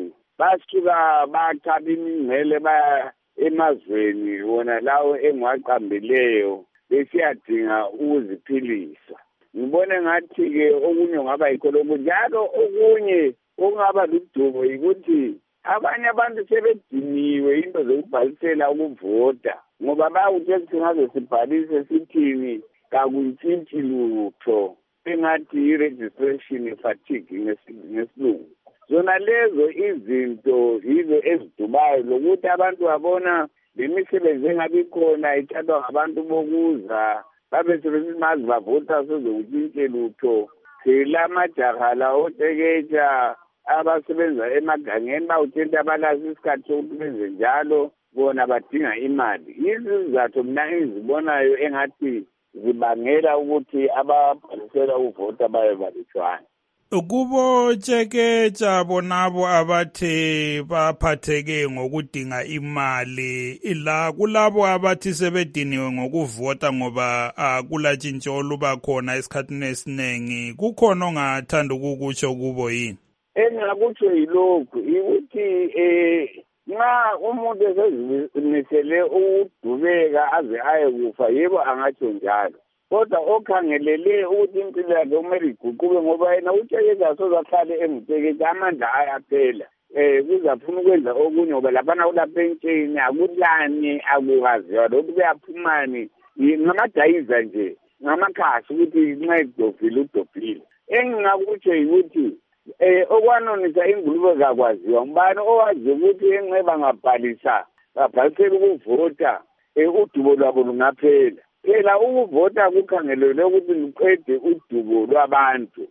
basuka bakhaba imingcele baya emazweni wona lawo engiwaqambileyo besiyadinga ukuziphilisa. Ngibone ngathi-ke okunye ongaba yikho lokhu njalo okunye okungaba ludubo yikuthi abanye abantu sebediniwe into zokubhalisela ukuvota ngoba bawuthi singaze sibhalise sithini kakuyithinti lutho engathi i-registration fatigue ngesilungu. Zona lezo izinto yizo ezidubayo lokuthi abantu babona lemisebenzi engabikhona ithathwa ngabantu bokuza babe sebesimazi bavota sezokuthinti lutho. Silamajaha la oteketsha abasebenza emagangeni bawuthenta abalasi isikhathi sokuthi benze njalo bona badinga imali. Izizathu mina engizibonayo engathi zibangela ukuthi ababhalisela uvota baye balutshwane. Kubo tsheketsha bonabo abathe baphatheke ngokudinga imali la kulabo abathi sebediniwe ngokuvota ngoba akulatshintsho oluba khona esikhathini esiningi kukhona ongathanda ukukutsho kubo yini? Engakutsho yilokhu ukuthi eh nxa umuntu esezimisele ukudubeka aze aye kufa yebo angatsho njalo. Kodwa okhangelele ukuthi impilo yakhe kumele iguquke ngoba yena utsheketsha sozahlale engutsheketsha amandla ayaphela. Eh kuzafuna ukwenza okunye ngoba laphana kulapentsheni akulani akukaziwa lokhu kuyaphumani ngamajayiza nje ngamakhasi ukuthi nxa idobhile udobhile. Engingakutsho yikuthi eh okwanonisa ingulube zakwaziwa ngubani owazi ukuthi enxeba ngabhalisa ngabhalisela ukuvota eh udubo lwabo lungaphela. Phela ukuvota kukhangelelwe ukuthi luqede udubo lwabantu.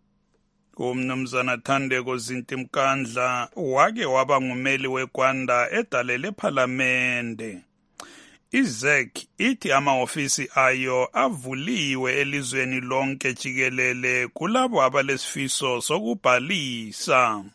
Umnumzana Thandeko Zintimkandla wake waba ngumeli weGwanda edalele ePhalamende. I-Z E C ithi amahofisi ayo avuliwe elizweni lonke jikelele kulabo abalesifiso sokubhalisa.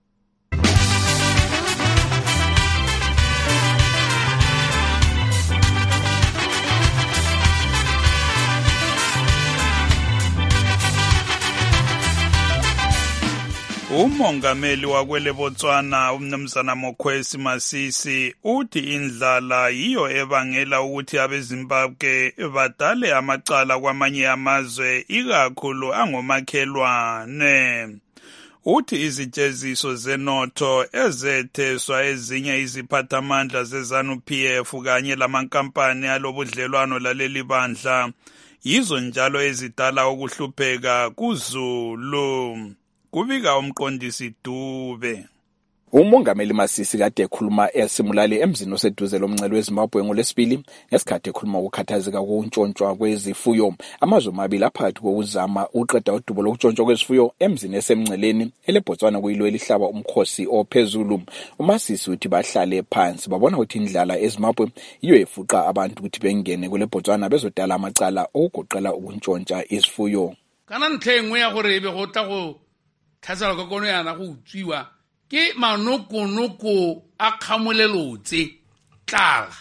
Umongameli wakwele Botswana umnumzana Mokwesi Masisi uthi indlala yiyo ebangela ukuthi abeZimbabwe badale amacala kwamanye amazwe ikakhulu angomakhelwane. Uthi izijeziso zenotho ezetheswa ezinye iziphathamandla ze-ZANU-P F kanye lamankampani alobudlelwano laleli bandla yizo njalo ezidala ukuhlupheka kuZulu. Kubika umqondisi Dube. Umongameli Masisi kade ekhuluma esimulali emzini oseduze lomncele weZimbabwe ngolesibili ngesikhathi ekhuluma ukukhathazeka kokuntshontshwa kwezifuyo amazwe amabili aphakathi kokuzama uqeda udubo lokuntshontshwa kwezifuyo emzini esemnceleni eleBotswana kuyilo elihlaba umkhosi ophezulu. uMasisi uthi bahlale phansi babona ukuthi indlala eZimbabwe iyo efuqa abantu ukuthi bengene kule Botswana bezodala amacala okugoqela ukuntshontsha izifuyo. Kana ntlengwe ya gore ebe go tla go tlhatsela ka kono yana go utswiwa ke manokonoko akhamulelotse tlala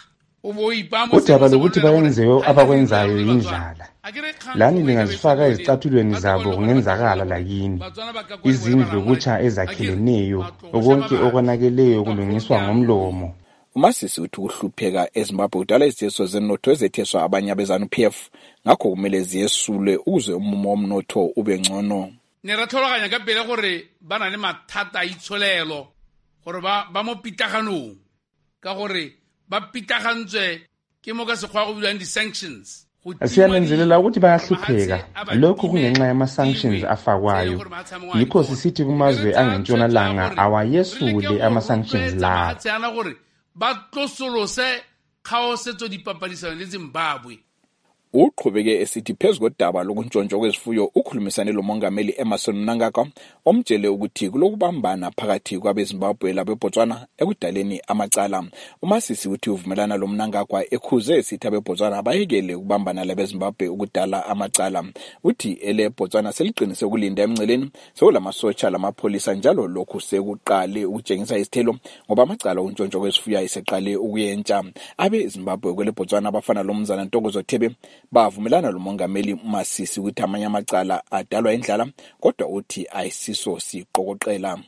udaba lokuthi bayenzeyo abakwenzayo yindlala. Lani lingazifaka ezicathulweni zabo kungenzakala lakini. Izindlu kutsha ezakhileneyo okonke okonakeleyo kulungiswa ngomlomo. uMasisi uthi ukuhlupheka eZimbabwe udala izijeziso zenotho ezetheswa abanye abeZANU-P F ngakho kumele ziyesulwe ukuze umumo womnotho ube ngcono. Ne ra tholaganya ka pele gore ba na le mathata a itsholelo gore ba ba mo pitaganong ka gore ba pitagantswe ke mo ka sekgwa go bilwang di-sanctions. Siyanenzelela ukuthi bayahlupheka lokhu kungenxa yama-sanctions afakwayo yikho sisithi kumazwe angentshonalanga awayesule ama-sanctions lawo. gore ba tlosolose kgaosetso dipapadisano le Zimbabwe. Uqhubeke esithi phezu kodaba lokuntshontsha kwezifuyo ukhulumisane lomongameli Emmerson Mnangagwa omtshele ukuthi kulokubambana phakathi kwabeZimbabwe labeBotswana ekudaleni amacala. uMasisi uthi uvumelana lo Mnangagwa ekhuze esithi abeBotswana bayekele ukubambana labeZimbabwe ukudala amacala. Uthi ele Botswana seliqinise ukulinda emnceleni sewulamasotsha lamapholisa njalo lokhu sekuqale ukutshengisa isithelo ngoba amacala okuntshontsha kwezifuyo iseqale ukuyentsha. abeZimbabwe kwele Botswana abafana lo Mzana Ntokozo Thebe bavumelana lomongameli Masisi ukuthi amanye amacala adalwa indlala kodwa uthi ayisiso siqokoqela.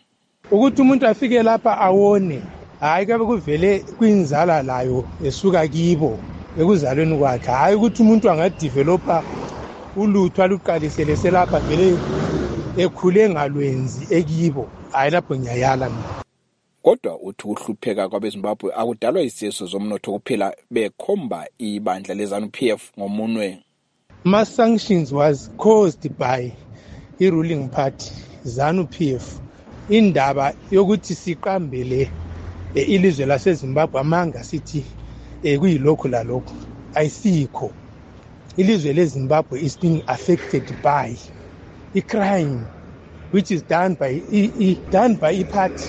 ukuthi umuntu afike lapha awone hayi kabe kuvele kwinzala layo esuka kibo ekuzalweni kwakhe, hayi ukuthi umuntu angadevelopa ulutho aluqalisele selapha vele ekhule ngalwenzi ekibo, hayi lapho ngiyayala mina. Kodwa uthi ukuhlupheka kwabeZimbabwe akudalwa iziseso zomnotho kuphela, bekhomba ibandla leZANU-P F ngomunwe. Ma-sanctions was caused by i-ruling party ZANU-P F. Indaba yokuthi siqambele ilizwe laseZimbabwe amanga sithi kuyilokho lalokho ayisikho. Ilizwe leZimbabwe is being affected by a crime which is done by i, i, done by i-party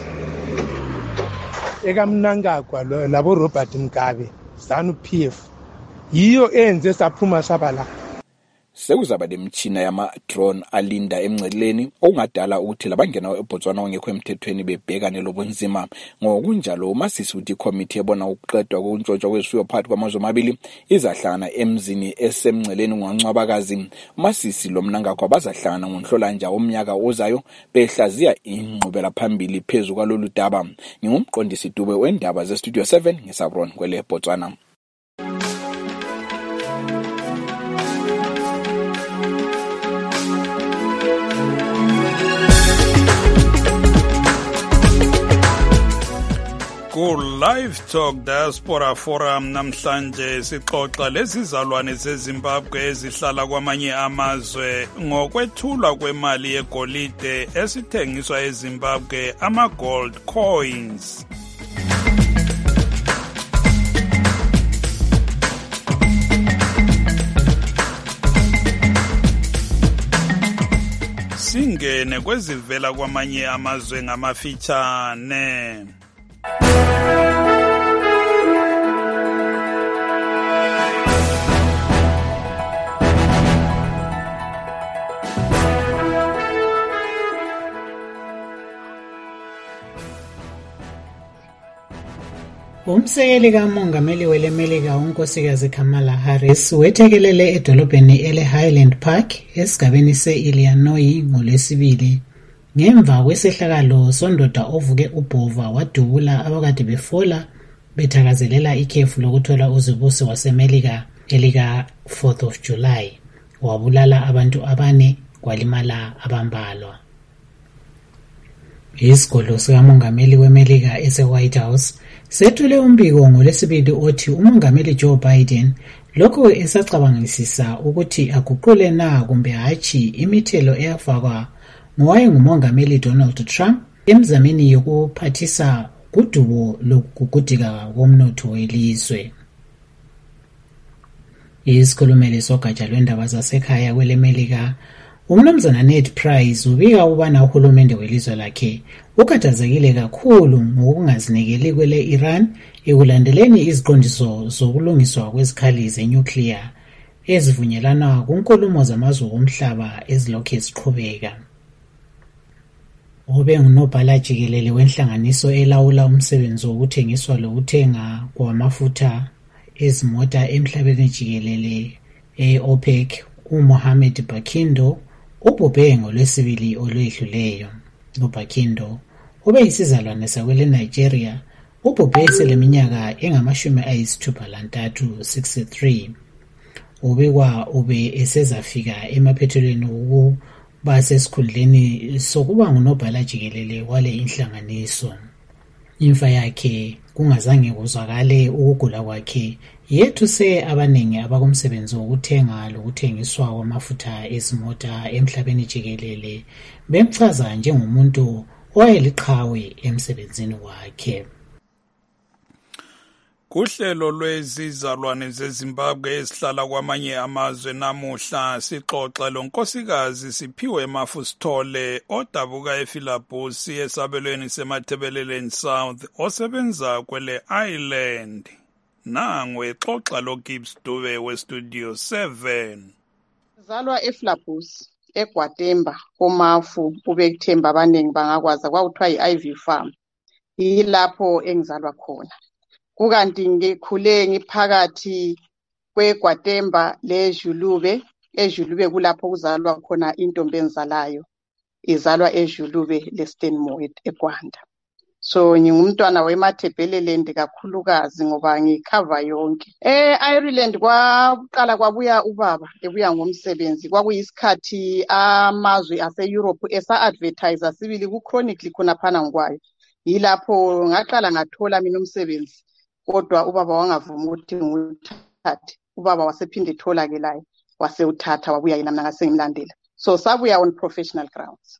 ekamnangagwa labo Robert Mugabe ZANU-P F. Yiyo enze saphuma sabala. Sekuzaba lemtshina yama-drone alinda emngceleni okungadala ukuthi labangena eBotswana ongekho emthethweni bebhekane lobunzima. Ngokunjalo uMasisi uthi ikomiti ebona ukuqedwa kokuntshontsha kwezifuyo phakathi kwamazwe amabili izahlangana emzini esemngceleni ngoNcwabakazi. uMasisi lomnangagwa bazahlangana ngoNhlolanja omnyaka ozayo behlaziya ingqubela phambili phezu kwalolu daba. Ngingumqondisi Dube wendaba zeStudio seven ngeSabron kwele Botswana. Ku-Live Talk Diaspora Forum namhlanje sixoxa lezizalwane zeZimbabwe ezihlala kwamanye amazwe ngokwethulwa kwemali yegolide esithengiswa eZimbabwe, ama-gold coins. Singene kwezivela kwamanye amazwe ngamafitshane. Umsekeli kamongameli welemelika unkosikazi Kamala Harris wethekelele edolobheni ele-Highland Park esigabeni se-Illinois ngolwesibili ngemva kwesehlakalo sondoda ovuke ubhova wadubula abakade befola bethakazelela ikhefu lokuthola uzibusi wasemelika elika fourth of July, wabulala abantu abane kwalimala abambalwa. Isigodlo sikamongameli wemelika ese-White House sethule umbiko ngolwesibili othi umongameli Joe Biden lokho esacabangisisa ukuthi aguqule na kumbe hatshi imithelo eyafakwa ngowayengumongameli Donald Trump emzameni yokuphathisa kudubo lokugugudika komnotho welizwe. Isikhulumeli sogatsha lwendaba zasekhaya kwelemelika uMnumzana Ned Price ubika ubana uhulumende welizwe lakhe ukhathazekile kakhulu ngokungazinikeli kwele Iran ekulandeleni iziqondiso zokulungiswa kwezikhali zenuclear ezivunyelana kunkulumo zamazwe omhlaba ezilokhu ziqhubeka. Obe ngunobhala jikelele wenhlanganiso elawula umsebenzi wokuthengiswa lokuthenga kwamafutha ezimota emhlabeni jikelele e-OPEC uMohammed Bakindo ubhubhe ngolwesibili olwedluleyo. uBakindo ube yisizalwane sakwele Nigeria, ubhubhe seleminyaka engamashumi ayisithupha lantathu sixty-three. Ubekwa ube esezafika emaphethelweni ukuba sesikhundleni sokuba ngunobhala jikelele wale inhlanganiso. Imfa yakhe kungazange kuzwakale ukugula kwakhe yethuse abaningi abakumsebenzi wokuthenga lokuthengiswa kwamafutha ezimota emhlabeni jikelele bemchaza njengomuntu owayeliqhawe emsebenzini wakhe. Kuhlelo lwezizalwane zeZimbabwe ezihlala kwamanye amazwe namuhla sixoxa lonkosikazi Siphiwe Mafusithole odabuka ePhilabhosi esabelweni semathebeleleni South osebenza kwele Island. Nangu exoxa loGibbs Dube weStudio seven. Zalwa ePhilabhosi eGwatemba koMafu ubekuthemba abaningi bangakwaza kwakuthiwa yi-I V farm. Yilapho engizalwa khona. Kukanti ngikhule ngiphakathi kweGwatemba leJulube, eJulube kulapho kuzalwa khona intombi engizalayo. izalwa eJulube leStenmore eGwanda. So ngingumntwana weMathebeleland kakhulukazi ngoba ngikhava yonke. Eh Ireland kwaqala kwabuya ubaba ebuya ngomsebenzi kwakuyisikhathi amazwe ase-Europe esa-advertise sibili ku-Chronicle khona phana ngikwayo. Yilapho ngaqala ngathola mina umsebenzi kodwa ubaba wangavuma ukuthi nguthathe. Ubaba wasephinde ethola-ke laye wasewuthatha wabuya yena mina ngasengimlandela. So sabuya on professional grounds.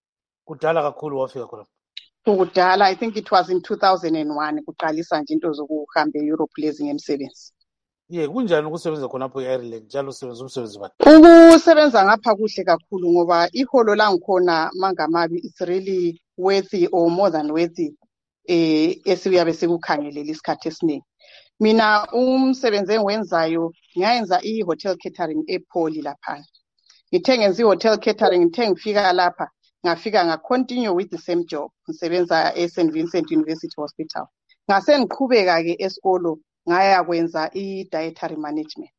Kudala kakhulu wafika khona. Kudala, I think it was in two thousand one kuqalisa nje into zokuhamba eEurope lezi ngemsebenzi. Ye kunjani ukusebenza khonapho eIreland njalo usebenza umsebenzi bani? Ukusebenza ngapha kuhle kakhulu ngoba iholo langikhona mangamabi it's really worthy or more than worthy eh esiyabe sikukhangelela isikhathi esiningi. Mina umsebenzi engiwenzayo ngiyenza i-hotel catering ePoli lapha. Ngithe ngenza i-hotel catering ngithe ngifika lapha ngafika nga continue with the same job ngisebenza eSaint Vincent University Hospital. Ngase ngiqhubeka ke esikolo ngaya kwenza i-dietary management.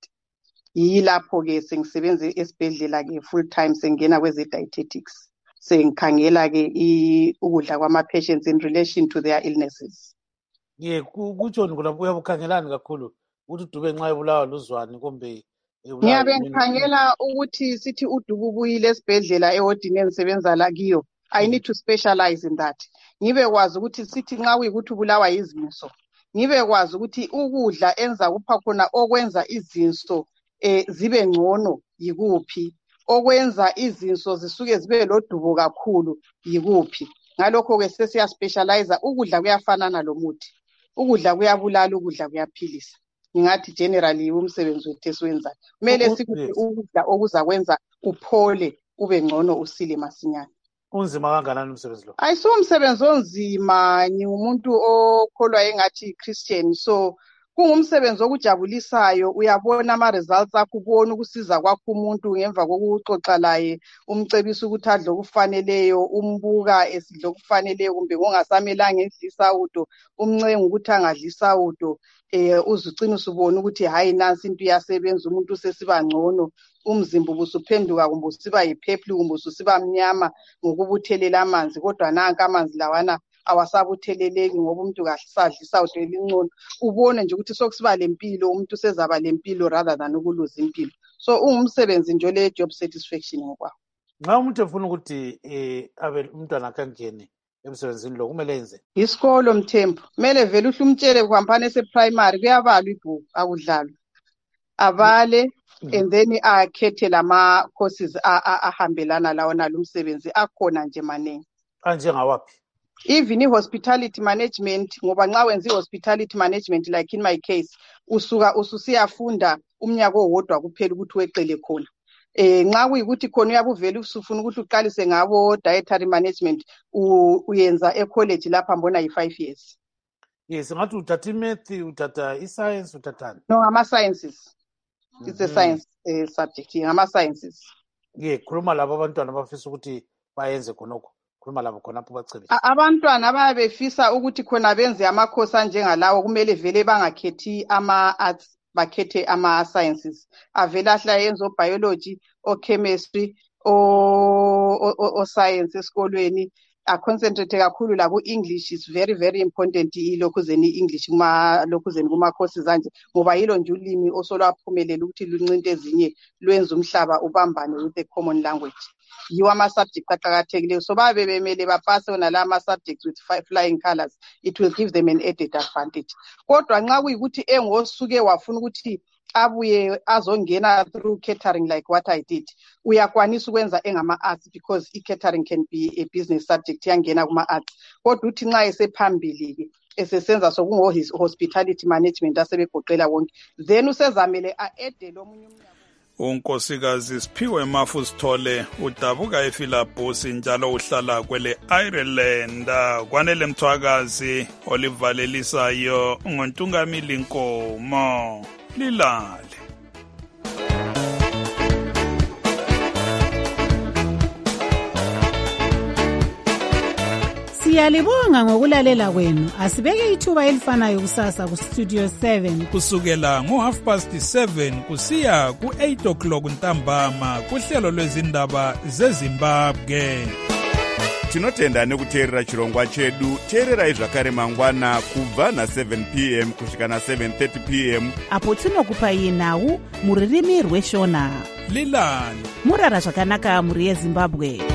Yilapho ke sengisebenza esibhedlela ke full time sengena kweze dietetics. Sengikhangela ke ukudla kwama patients in relation to their illnesses. Ye kutsho ngolapho uyabukhangelani kakhulu ukuthi Dube nxa ebulawa luzwane kumbe ngiyabe ngikhangela ukuthi sithi uDube ubuyile esibhedlela ehodini engisebenza la kiyo. I need to specialize in that. Ngibe kwazi ukuthi sithi nxa kuyikuthi ubulawa izinso. Ngibe kwazi ukuthi ukudla enza kupha khona okwenza izinso eh zibe ngcono yikuphi. Okwenza izinso zisuke zibe lodubo kakhulu yikuphi. Ngalokho ke sesiya specialize ukudla kuyafanana lomuthi. Ukudla kuyabulala ukudla kuyaphilisa. Ngingathi generally umsebenzi wethu esiwenzayo kumele sikuthi ukudla okuzakwenza uphole ube ngcono usile masinyane. Unzima kangakanani umsebenzi lo? Ayisiwo umsebenzi onzima, ngingumuntu okholwa engathi Christian, so kungumsebenzi okujabulisayo. Uyabona ama results akho, ubona ukusiza kwakho umuntu ngemva kokuxoxa laye, umcebisa ukuthi adle okufaneleyo, umbuka esidlo okufaneleyo kumbe kongasamelanga edlisa udo, umncenga ukuthi angadlisa udo. Eh uzucina usubona ukuthi hayi nansi into iyasebenza, umuntu sesiba ngcono, umzimba ubusuphenduka kumbe usiba yipheplu kumbe usiba mnyama ngokubuthelela amanzi, kodwa nanka amanzi lawana awasabutheleleki ngoba umuntu kasadlisa udo elingcono. Ubone nje ukuthi sokusiba lempilo, umuntu sezaba lempilo rather than ukuluza impilo. So ungumsebenzi nje le job satisfaction ngokwawo. Nxa umuntu efuna ukuthi eh abe umntwana kangene emsebenzini lo kumele enze isikolo Mthembu, kumele vele uhle umtshele kuhambana ese-primary kuyabalwa ibhuku akudlalwa, abale and then akhethe lama courses ahambelana lawo nalo umsebenzi akhona nje manengi. Anjengawaphi? Even i-hospitality management, ngoba nxa wenza i-hospitality management like in my case usuka ususiyafunda umnyaka owodwa kuphela ukuthi weqele khona. Eh nxa kuyikuthi khona uyabuvela usufuna ukuthi uqalise ngabo dietary management uyenza e-college lapha mbona yi-five years. Yes, ngathi uthatha i-math, uthatha i-science, uthathani? No, ama-sciences. It's mm -hmm. a science uh, subject, ngama-sciences. Ye, khuluma labo abantwana abafisa ukuthi bayenze khonokho. Khuluma labo khonapho bacebise. Abantwana ababe befisa ukuthi khona benze amakhosi anjengalawo kumele vele bangakhethi ama-arts, bakhethe ama-sciences. Avela hla yenza o-biology, o-chemistry, o-science esikolweni. A-concentrate kakhulu la ku-English is very very important ilokhuzeni i-English kuma lokhuzeni kuma courses anje ngoba yilo nje ulimi osolwaphumelela ukuthi luncinto ezinye lwenza umhlaba ubambane with a common language. Yiwa ama subjects aqhakathekileyo, so babe bemele bapase ona la ama subjects with five flying colors, it will give them an added advantage. Kodwa nxa kuyikuthi engosuke wafuna ukuthi abuye azongena through catering like what I did, uyakwanisa ukwenza engama arts because i-catering can be a business subject yangena kuma arts. Kodwa uthi nxa esephambili ke esesenza sokungo his hospitality management asebegoqela wonke, then usezamele a-ede lomunye umnyango. unkosikazi Siphiwe Mafu Sithole udabuka ePhilabhosi njalo uhlala kwele Ireland. Kwanele Mthwakazi olivalelisayo ngontungamili Nkomo lilale. Siyalibonga ngokulalela kwenu. Asibeke ithuba elifanayo kusasa ku Studio seven kusukela ngo half past seven kusiya ku eight o'clock ntambama kuhlelo lwezindaba zeZimbabwe. tinotenda nekuteerera chirongwa chedu. Teererai zvakare mangwana kubva na-seven p m kusvika na-seven thirty p m apo tinokupai nhau mururimi rweshona. Lilani murara zvakanaka muri yeZimbabwe.